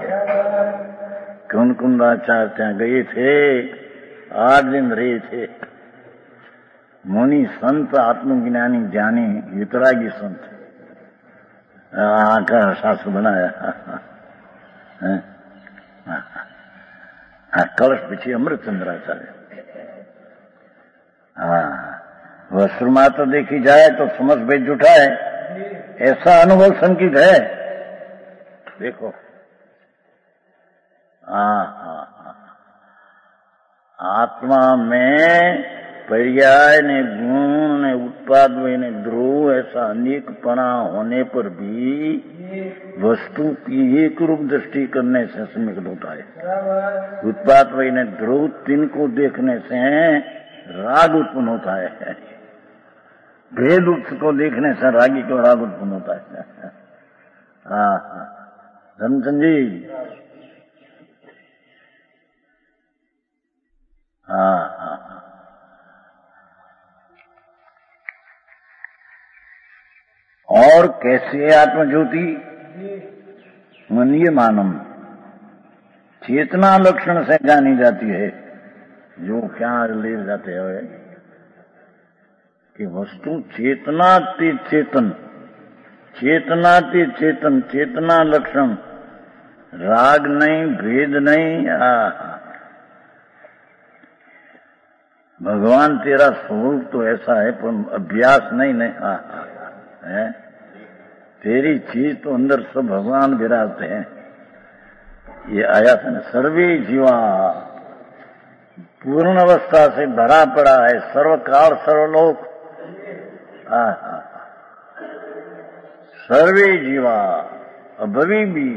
कौन कुंदाचार्य त्या गए थे, आठ दिन रहे थे। मुनि संत आत्मज्ञानी ज्ञानी वितरागी संत का शास्त्र बनाया। कलश पीछे अमृत चंद्राचार्य। हाँ, वस्त्र मात्र देखी जाए तो समझ भेद जुटा है, ऐसा अनुभव संकित है। देखो हाँ हाँ हाँ, आत्मा में पर्याय ने गुण ने उत्पाद ने ध्रुव ऐसा अनेकपणा होने पर भी वस्तु की एक रूप दृष्टि करने से समीकट होता है। उत्पाद ने ध्रुव तीन को देखने से राग उत्पन्न होता है, भेद को देखने से रागी को राग उत्पन्न होता है। हाँ हाँ, धनचंद जी। हाँ हाँ, और कैसे आत्मज्योति मनीयमानम चेतना लक्षण से जानी जाती है। जो क्या ले जाते हैं कि वस्तु चेतना ते चेतन, चेतना ते चेतन, चेतना लक्षण, राग नहीं, भेद नहीं। आ, भगवान तेरा स्वरूप तो ऐसा है पर अभ्यास नहीं नहीं आ, आ, है। तेरी चीज तो अंदर सब भगवान विराजते हैं। ये आया था ना, सर्वे जीवा पूर्ण अवस्था से भरा पड़ा है, सर्वकाल सर्वलोक। सर्वे जीवा अभी भी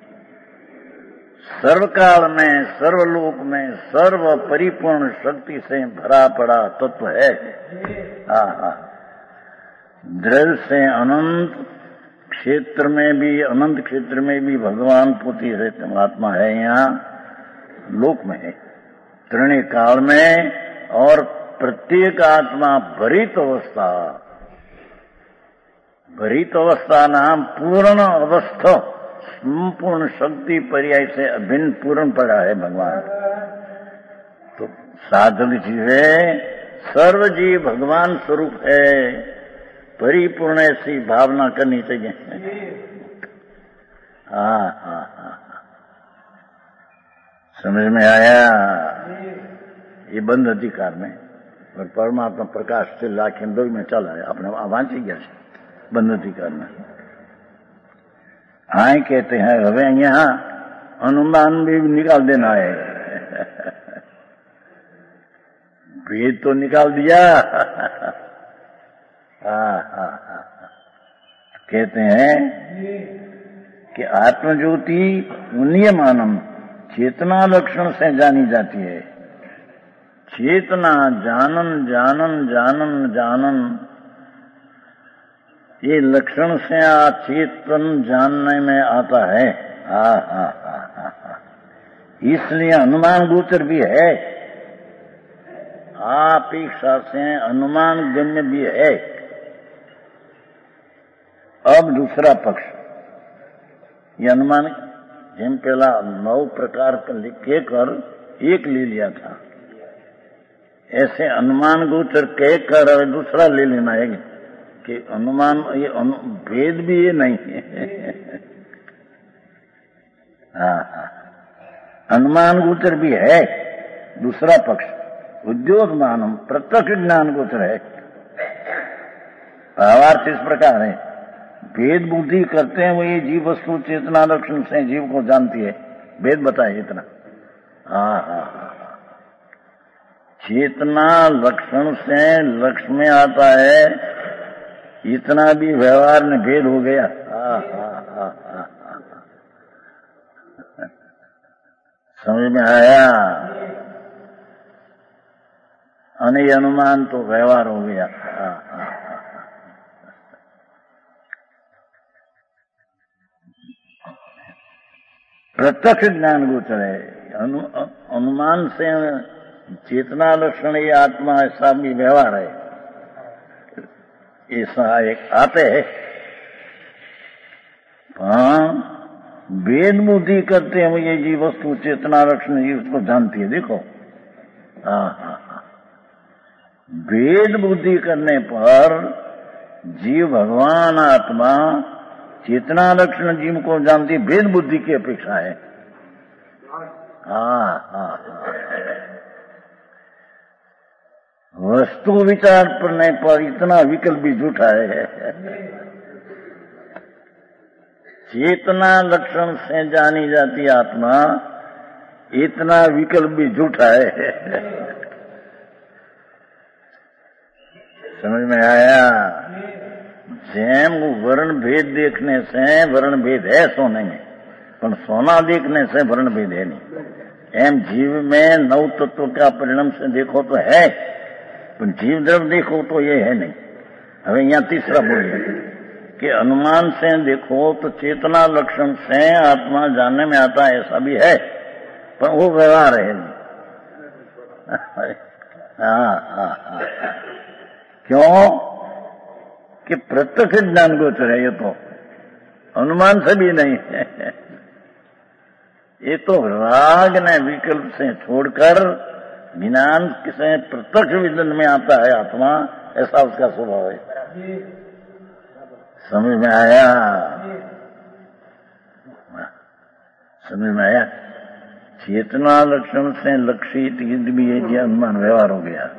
सर्वकाल में, सर्वलोक में, सर्व परिपूर्ण शक्ति से भरा पड़ा तत्व है। हाँ हाँ, दृढ़ से अनंत क्षेत्र में भी, अनंत क्षेत्र में भी भगवान पुति रहते आत्मा है। यहाँ लोक में है, त्रिणी काल में, और प्रत्येक आत्मा भरित अवस्था, भरित अवस्था नाम पूर्ण अवस्था, संपूर्ण शक्ति पर्याय से अभिन्न पूर्ण पड़ा है भगवान। तो साधक जीव है, सर्व जीव भगवान स्वरूप है, परिपूर्ण ऐसी भावना करनी चाहिए। हाँ हाँ हाँ, समझ में आया? ये बंद अधिकार में और परमात्मा प्रकाश से लाख दो में चला है अपने वांची गया है बंद थी करना। आए कहते हैं हवे यहाँ अनुमान भी निकाल देना है। भेद तो निकाल दिया। हाँ हाँ हाँ कहते हैं कि आत्मज्योति उन्नीयमानम चेतना लक्षण से जानी जाती है। चेतना जानन जानन जानन जानन ये लक्षण से चेतन जानने में आता है। हा हा हा हा इसलिए अनुमान गोचर भी है, अपेक्षा से अनुमान गम्य भी है। अब दूसरा पक्ष, ये अनुमान जिन पहला नौ प्रकार का लिख के कर एक ले लिया था, ऐसे अनुमान गोचर कह कर दूसरा ले लेना है कि अनुमान ये अनु, भेद भी ये नहीं है। हाँ हाँ अनुमान गोचर भी है दूसरा पक्ष, उद्योग मानम प्रत्यक्ष ज्ञान गोचर है। भावार्थ इस प्रकार है, भेद बुद्धि करते हैं वो ये जीव वस्तु चेतना लक्षण से जीव को जानती है, भेद बताए इतना। हाँ हाँ हाँ चेतना लक्षण से लक्ष्य में आता है, इतना भी व्यवहार में भेद हो गया। हाँ हाँ हाँ हाँ समझ में आया? अने अनुमान तो व्यवहार हो गया। हाँ हाँ प्रत्यक्ष ज्ञान गोचर है। अनु, अनुमान से चेतना लक्षण ये आत्मा ऐसा भी व्यवहार है, ऐसा एक आते है। हाँ वेद बुद्धि करते हैं ये जीव वस्तु चेतना लक्षण जीव को जानती है। देखो हाँ हाँ हाँ वेद बुद्धि करने पर जीव भगवान आत्मा चेतना लक्षण जीव को जानती है, वेद बुद्धि की अपेक्षा है। हाँ हाँ वस्तु विचार करने पर इतना विकल्प भी झूठा है। चेतना लक्षण से जानी जाती आत्मा, इतना विकल्प भी झूठा है। समझ में आया? जैम वर्ण भेद देखने से वर्ण भेद है सोने में, पर सोना देखने से वर्ण भेद है नहीं। एम जीव में नौ तत्व का परिणाम से देखो तो है, पर जीव द्रव देखो तो ये है नहीं। हमें यहाँ तीसरा बोलिए कि अनुमान से देखो तो चेतना लक्षण से आत्मा जानने में आता है, ऐसा भी है, पर वो व्यवहार है नहीं। हाँ हाँ हाँ क्यों कि प्रत्यक्ष ज्ञान गोचर है, ये तो अनुमान से भी नहीं है। ये तो राग ने विकल्प से छोड़कर ज्ञान से प्रत्यक्ष विजन में आता है आत्मा, ऐसा उसका स्वभाव है। समझ में आया? समझ में आया? चेतना लक्षण से लक्षित युद्ध भी है, जो अनुमान व्यवहार हो गया।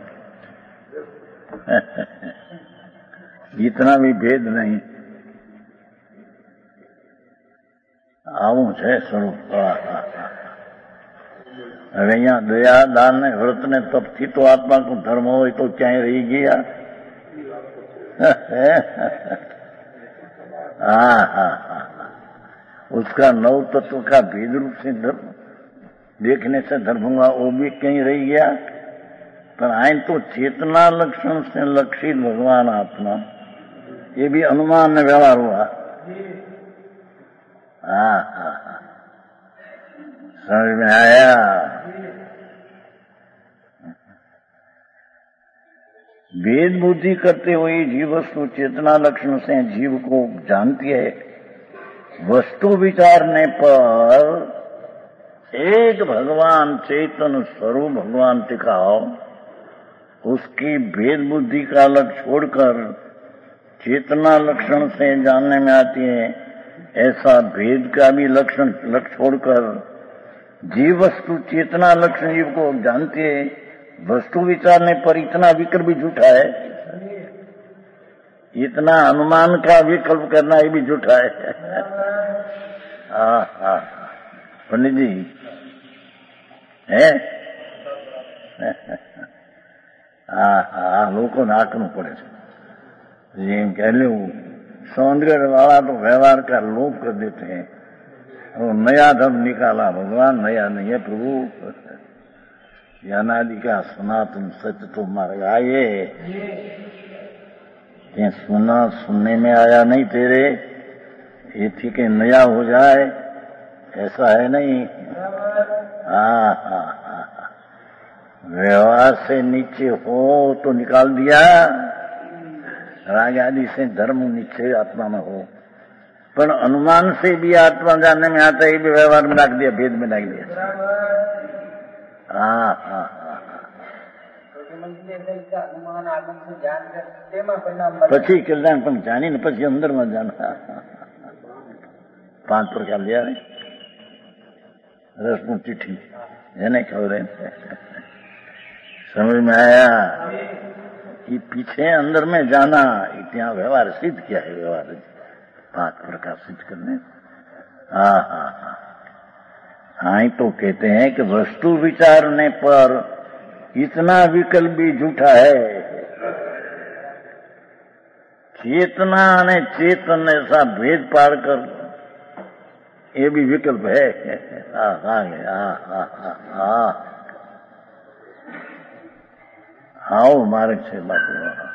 इतना भी भेद नहीं। આવું છે સ્વરૂપ। હવે અહીંયા દયા દાન ને વ્રત ને તપથી તો આત્મા को धर्म हो तो ક્યાંય રહી ગયા? हाँ हाँ हाँ उसका नौ तत्व का भेद रूप से धर्म देखने से धर्म हुआ, वो भी कहीं रह गया। पर आए तो चेतना लक्षण से लक्षित भगवान आत्मा, ये भी अनुमान में व्यवहार हुआ। हाँ हाँ हाँ समझ में आया? वेद बुद्धि करते हुए जीव वस्तु चेतना लक्षण से जीव को जानती है। वस्तु विचारने पर एक भगवान चेतन स्वरूप भगवान टिकाओ, उसकी भेद बुद्धि का अलग छोड़कर चेतना लक्षण से जानने में आती है, ऐसा भेद का भी लक्षण लक्ष्य छोड़कर जीव वस्तु चेतना लक्षण जीव को जानती है। वस्तु विचारने पर इतना विकल्प भी झूठा है, इतना अनुमान का विकल्प करना ये भी झूठा है। हाँ हाँ पंडित जी है હા હા લોકોને આંકવું પડે છે। જેમ कह लो सौंदर्य वाला तो व्यवहार का लोप कर देते हैं, वो नया धर्म निकाला भगवान, नया नहीं है प्रभु, अनादि का सनातन सत्य तो मर आए, ये सुना सुनने में आया नहीं तेरे, ये थी कि नया हो जाए, ऐसा है नहीं। हाँ हाँ हाँ व्यवहार से नीचे हो तो निकाल दिया, राग आदि से धर्म नीचे आत्मा में हो, पर अनुमान से भी आत्मा जानने में आता है, ये भी व्यवहार में डाक दिया, भेद में डाक दिया। हाँ हाँ પછી કલ્યાણ પણ જાણીને પછી અંદરમાં જાણવા પાંચ પ્રકાર લ્યા રે રસનું ચીઠી એને ખબર समझ में आया कि पीछे अंदर में जाना, इतना व्यवहार सिद्ध किया है, व्यवहार पांच प्रकार सिद्ध करने। हाँ हाँ हाँ हाँ तो कहते हैं कि वस्तु विचारने पर इतना विकल्प भी झूठा है, चेतना ने चेतन ऐसा भेद पाड़ कर ये भी विकल्प है। हाँ हाँ हाँ हाँ हाँ आओ मार्ग છે બાપુ,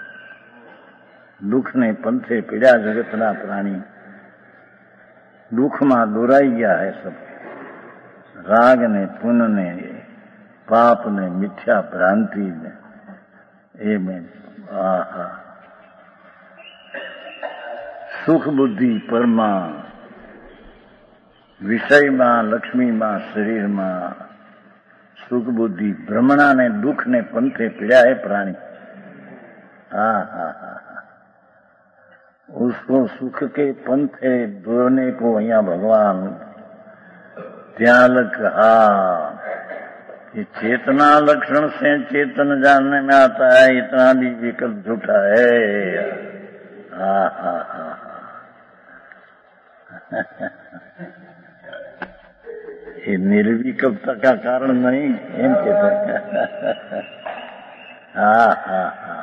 દુઃખ ને પંથે પીડ્યા જગતના પ્રાણી, દુઃખમાં દોરાઈ ગયા है सब, राग ने पुण्य ने पाप ने मिथ्या भ्रांति ने ये में आहा सुख बुद्धि परमा विषय में लक्ष्मी में शरीर में सुख बुद्धि भ्रमणा ने दुख ने पंथे पीड़ा है प्राणी। हाँ हाँ हाँ उसको सुख के पंथे दौड़ने को यहाँ भगवान त्याग कहा कि चेतना लक्षण से चेतन जानने में आता है, इतना भी विकल्प झूठा है। हाँ हाँ हाँ ये निर्विकल्पता का कारण नहीं एम कहते हैं। हाँ हाँ हाँ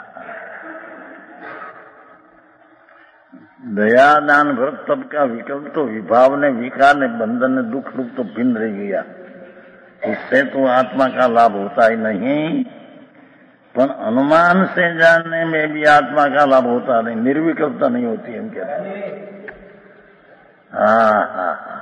दया दान व्रत तब का विकल्प तो विभाव ने विकार ने बंधन ने दुख रूप तो भिन्न रह गया, इससे तो आत्मा का लाभ होता ही नहीं, पर अनुमान से जानने में भी आत्मा का लाभ होता नहीं, निर्विकल्पता नहीं होती हम कहते हैं। हाँ हाँ हाँ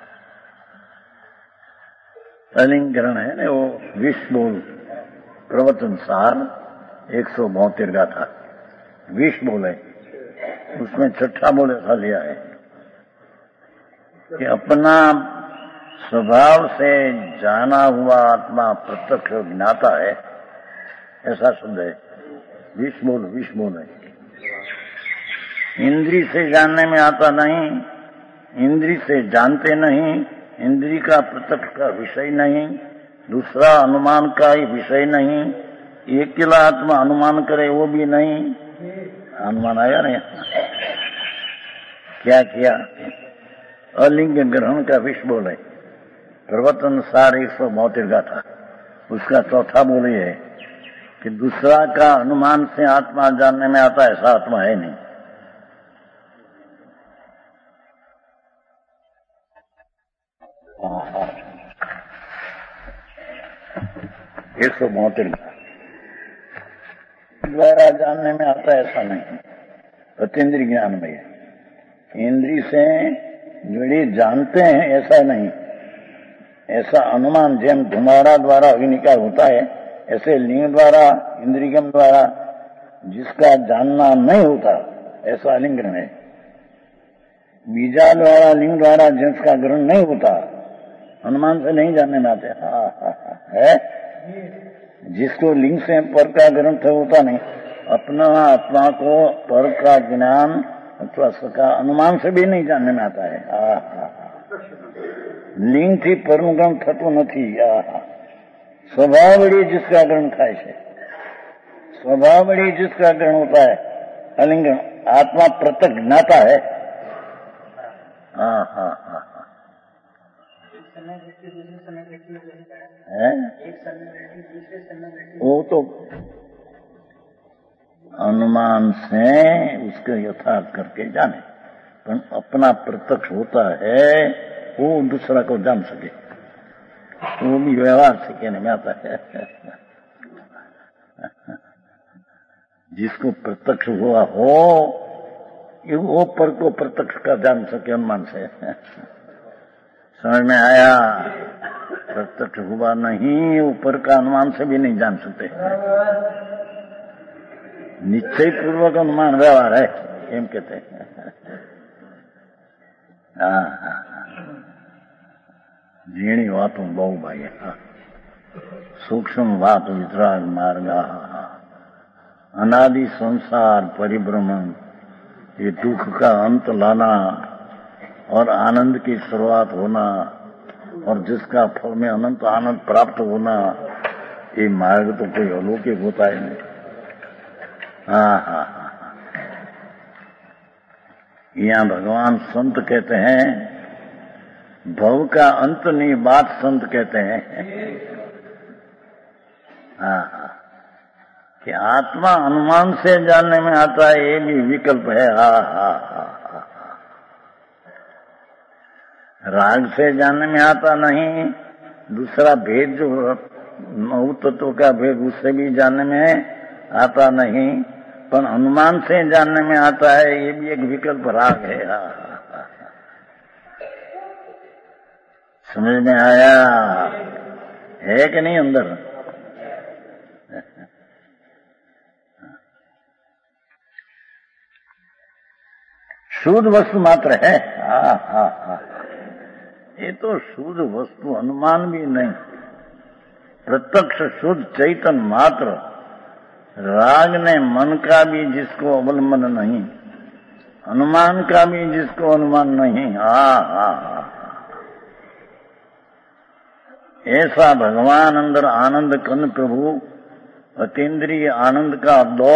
अलिंगरण है ना वो विष बोल प्रवचन सार एक सौ बहत्तर का था, विष बोले उसमें छठा बोल ऐसा लिया है कि अपना स्वभाव से जाना हुआ आत्मा प्रत्यक्ष ज्ञाता है, ऐसा शब्द है। विष बोल विष बोल है, इंद्री से जानने में आता नहीं, इंद्री से जानते नहीं, इंद्री का प्रत्यक्ष का विषय नहीं, दूसरा अनुमान का ही विषय नहीं, एक अकेला आत्मा अनुमान करे वो भी नहीं। अनुमान आया नहीं, क्या किया? अलिंग ग्रहण का विष बोले प्रवचन सार एक सौ बहत्तर का था, उसका चौथा बोले है कि दूसरा का अनुमान से आत्मा जानने में आता, ऐसा आत्मा है नहीं। एक सौ बहत्तर द्वारा जानने में आता ऐसा नहीं, अतीन्द्रिय ज्ञान में है। इंद्रिय से जुड़ी जानते हैं ऐसा नहीं, ऐसा अनुमान जेम धुमाड़ा द्वारा अग्निकार होता है, ऐसे लिंग द्वारा इंद्रियम द्वारा जिसका जानना नहीं होता ऐसा अलिंगन है। बीजा द्वारा लिंग द्वारा जिसका ग्रहण नहीं होता अनुमान से नहीं जानने में आते। हाँ हाँ हाँ है जिसको लिंग से पर का ग्रहण होता नहीं, अपना आत्मा को पर का ज्ञान अथवा सका अनुमान से भी नहीं जानने में आता है। हाँ हाँ लिंग थी परનું જ્ઞાન થતું નથી। આ स्वभाव बड़ी जिसका ग्रहण खाए से, स्वभाव बड़ी जिसका ग्रहण होता है अलिंगन, आत्मा प्रत्यक्ष ज्ञाता है। हाँ हाँ हाँ हाँ है वो तो अनुमान से उसके यथार्थ करके जाने, पर अपना प्रत्यक्ष होता है वो दूसरा को जान सके, वो भी व्यवहार से कहने में आता है। जिसको प्रत्यक्ष हुआ हो वो पर को प्रत्यक्ष का जान सके अनुमान से। समझ में आया? प्रत्यक्ष हुआ नहीं ऊपर का अनुमान से भी नहीं जान सकते। निश्चय पूर्वक अनुमान व्यवहार है एम कहते हैं। हाँ हाँ झीणी वातों बहु भाई, सूक्ष्म बात वितराग मार्ग, अनादि संसार परिभ्रमण, ये दुख का अंत लाना और आनंद की शुरुआत होना और जिसका फल में अनंत आनंद प्राप्त होना, ये मार्ग तो कोई अलौकिक होता है नहीं। हाँ हाँ हाँ यहाँ भगवान संत कहते हैं भव का अंत नहीं, बात संत कहते हैं। हाँ हाँ कि आत्मा अनुमान से जानने में आता है ये भी विकल्प है। हा हा हा राग से जानने में आता नहीं, दूसरा भेद जो नौ तत्व का भेद उससे भी जानने में आता नहीं, पर अनुमान से जानने में आता है, ये भी एक विकल्प राग है। हा हा समझ में आया है कि नहीं? अंदर शुद्ध वस्तु मात्र है। हाँ हाँ हाँ ये तो शुद्ध वस्तु अनुमान भी नहीं, प्रत्यक्ष शुद्ध चैतन्य मात्र, राग ने मन का भी जिसको अवलंबन नहीं, अनुमान का भी जिसको अनुमान नहीं। हाँ हाँ हाँ ऐसा भगवान अंदर आनंद कन प्रभु, अतीन्द्रिय आनंद का दो।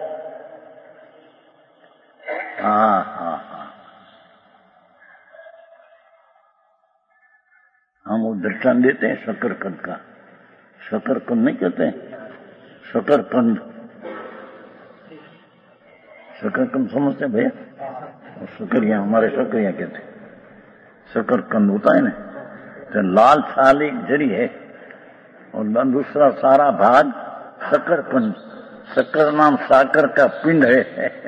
हाँ हाँ हाँ हम वो दृष्टांत देते हैं शकरकंद का। शकरकंद नहीं कहते, शकरकंद, शकरकंद समझते हैं भैया? शकरिया, हमारे शकरिया कहते हैं। शकरकंद होता है ना, तो लाल छाल एक जरी है और दूसरा सारा भाग शकरकंद। शक्कर नाम साकर का पिंड है।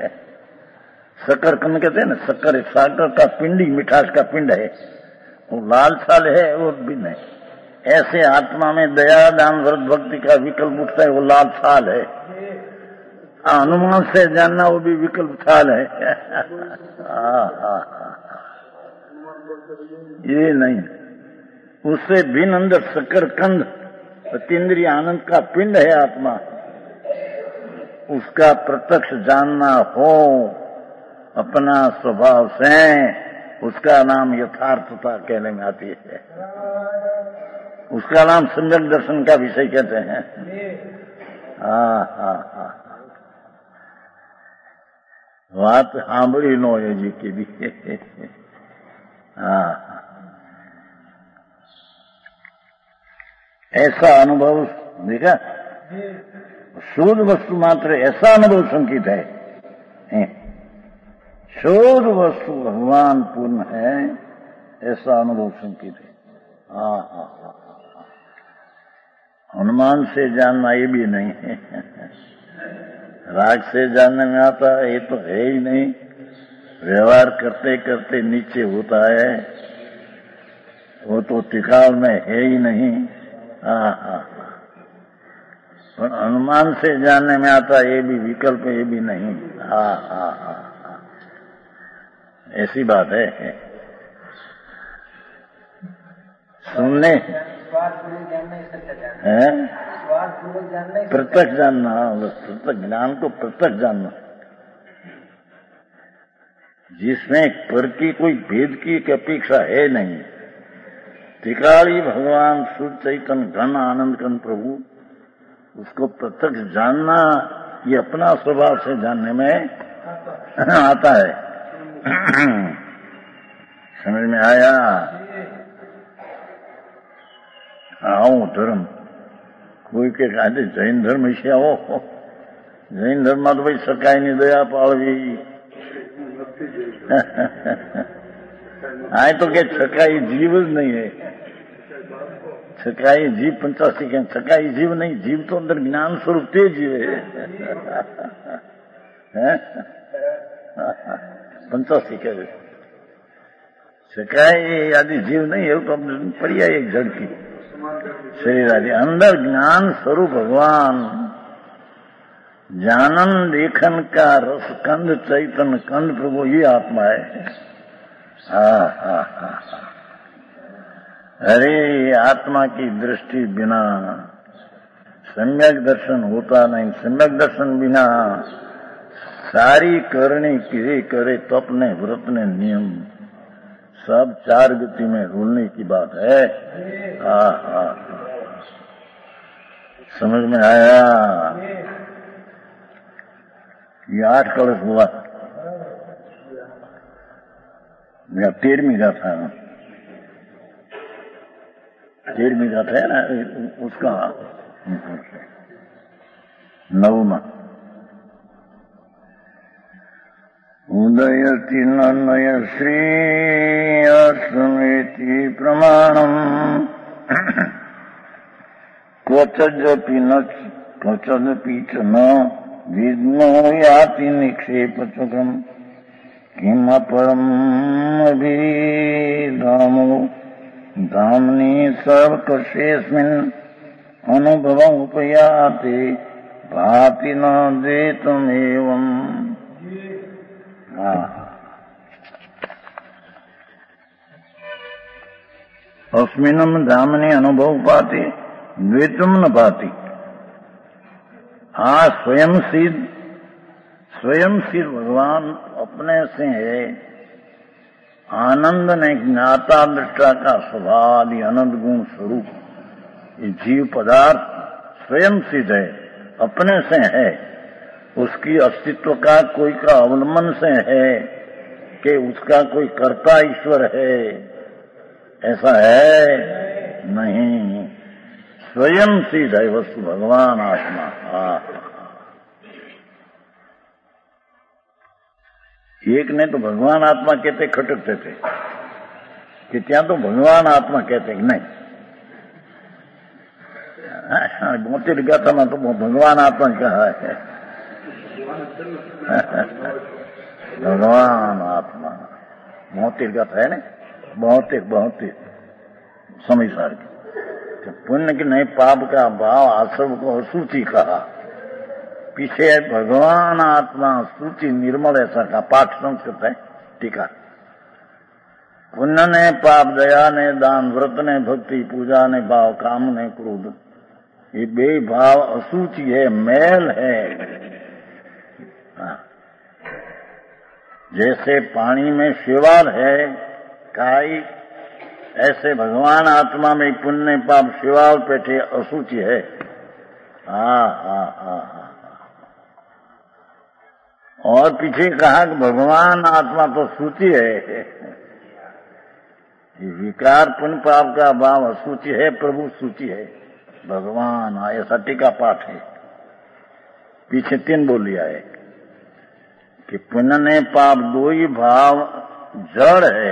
शकरकंद कहते हैं ना, शक्कर साकर का पिंडी, मिठास का पिंड है, वो लाल छाल है वो भिन्न है। ऐसे आत्मा में दया दान व्रत भक्ति का विकल्प उठता है, वो लाल छाल है। अनुमान से जानना वो भी विकल्प छाल है। हाँ हाँ ये नहीं, उससे भिन्न अंदर शकरकंद अतीन्द्रिय आनंद का पिंड है आत्मा, उसका प्रत्यक्ष जानना हो अपना स्वभाव से, उसका नाम यथार्थता कहने में आती है। उसका नाम सम्यक दर्शन का विषय कहते हैं। हाँ हाँ हाँ बात सांभળી नो है जी की भी। हाँ ऐसा अनुभव देखा, शुद्ध वस्तु मात्र ऐसा अनुभव संकित है। शुद्ध वस्तु भगवान पूर्ण है ऐसा अनुभव संकित है। हाँ हाँ हाँ अनुमान से जानना ये भी नहीं है, राग से जानने में आता है ये तो है ही नहीं, व्यवहार करते करते नीचे होता है, वो तो टिकाव में है ही नहीं। हाँ हाँ पर अनुमान से जानने में आता ये भी विकल्प ये भी नहीं। हाँ हाँ हाँ ऐसी बात है। सुनने प्रत्यक्ष जानना, प्रत्यक्ष ज्ञान को प्रत्यक्ष जानना, जिसमें पर की कोई भेद की अपेक्षा है नहीं, टिकाली भगवान शुद्ध चैतन्य घन आनंद घन प्रभु, उसको प्रत्यक्ष जानना ये अपना स्वभाव से जानने में आता है। समझ में आया? आओ धर्म कोई के कहते जैन धर्म से आओ, जैन धर्म में तो भाई सकाई नहीं दया पावी आए तो के छकाई जीव नहीं है, छकाई जीव पंचासी के छकाई जीव नहीं, जीव तो अंदर ज्ञान स्वरूप ते जीव है पंचासी के छकाई आदि जीव नहीं है, तो पर्याय एक जड़ की शरीर आदि अंदर ज्ञान स्वरूप भगवान जानन देखन का रस कंद चैतन्य कंद प्रभु ये आत्मा है। हा हा हा अरे आत्मा की दृष्टि बिना सम्यक दर्शन होता नहीं, सम्यक दर्शन बिना सारी करनी क्रिया करे तप ने व्रत ने नियम सब चार गति में रूलने की बात है। हा हा समझ में आया? ये आठ कलश हुआ, मेरा तेरहवीं का था, तेरहवीं का था ना उसका नवमा। उदयति नय श्रेय समेति प्रमाणम क्वचदपि न क्वचदपि च न विद्मो याति निक्षेप चक्रम किम परम अभिधामो धामनि सर्वकर्षेऽस्मिन् अनुभवं उपयाते भाति न देतमेवम्। अस्मिन् धामनि अनुभव पाते द्वैतम न पाती। हाँ स्वयं सिद्ध, स्वयं सिद्ध भगवान अपने से है। आनंद ने ज्ञाता दृष्टा का स्वभाव अनंत गुण स्वरूप ये जीव पदार्थ स्वयं सिद्ध है, अपने से है। उसकी अस्तित्व का कोई का अवलंबन से है कि उसका कोई कर्ता ईश्वर है, ऐसा है नहीं। स्वयं सिद्ध है वस्तु भगवान आत्मा। एक ने तो भगवान आत्मा कहते खटकते थे कि क्या तो भगवान आत्मा कहते कि नहीं, मोती गाथा में तो भगवान आत्मा कहा है भगवान आत्मा मोती गाथा है ना, बहुत बहुत समय सार की पुण्य की नहीं पाप का भाव आश्रम को असूचि कहा। पीछे भगवान आत्मा सूचि निर्मल ऐसा का पाठ संस्कृत है टीका। पुण्य ने पाप, दया ने दान, व्रत ने भक्ति, पूजा ने भाव, काम ने क्रोध, ये बे भाव असूचि है, मैल है। जैसे पानी में शैवाल है काई, ऐसे भगवान आत्मा में पुण्य पाप शैवाल पेटे असूचि है। हाँ हाँ हाँ हाँ। और पीछे कहा कि भगवान आत्मा तो सूची है। विकार पुण्य पाप का भाव असूचि है, प्रभु सूची है। भगवान ऐसा टीका पाठ है। पीछे तीन बोल लिया है कि पुण्य ने पाप दो ही भाव जड़ है,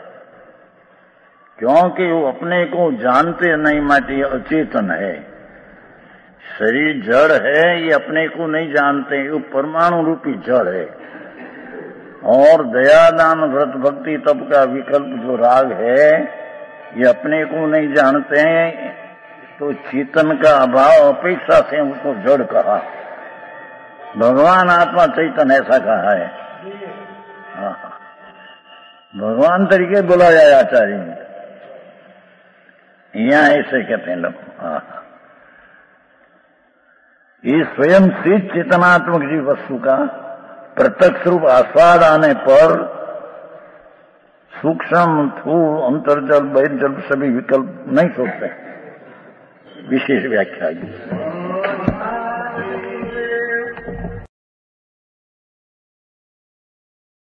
क्योंकि वो अपने को जानते नहीं, माटी अचेतन है। शरीर जड़ है, ये अपने को नहीं जानते, वो परमाणु रूपी जड़ है। और दया दान व्रत भक्ति तप का विकल्प जो राग है, ये अपने को नहीं जानते हैं, तो चेतन का अभाव अपेक्षा से उसको जड़ कहा। भगवान आत्मा चैतन ऐसा कहा है। भगवान तरीके बोला जाए आचार्य में, यहाँ ऐसे कहते हैं लोग। ये स्वयं सिद्ध चेतनात्मक जीव वस्तु का प्रत्यक्ष रूप आस्वाद आने पर सूक्ष्म, स्थूल, अंतर्जल, बहिर्जल सभी विकल्प नहीं सोचते। विशेष व्याख्या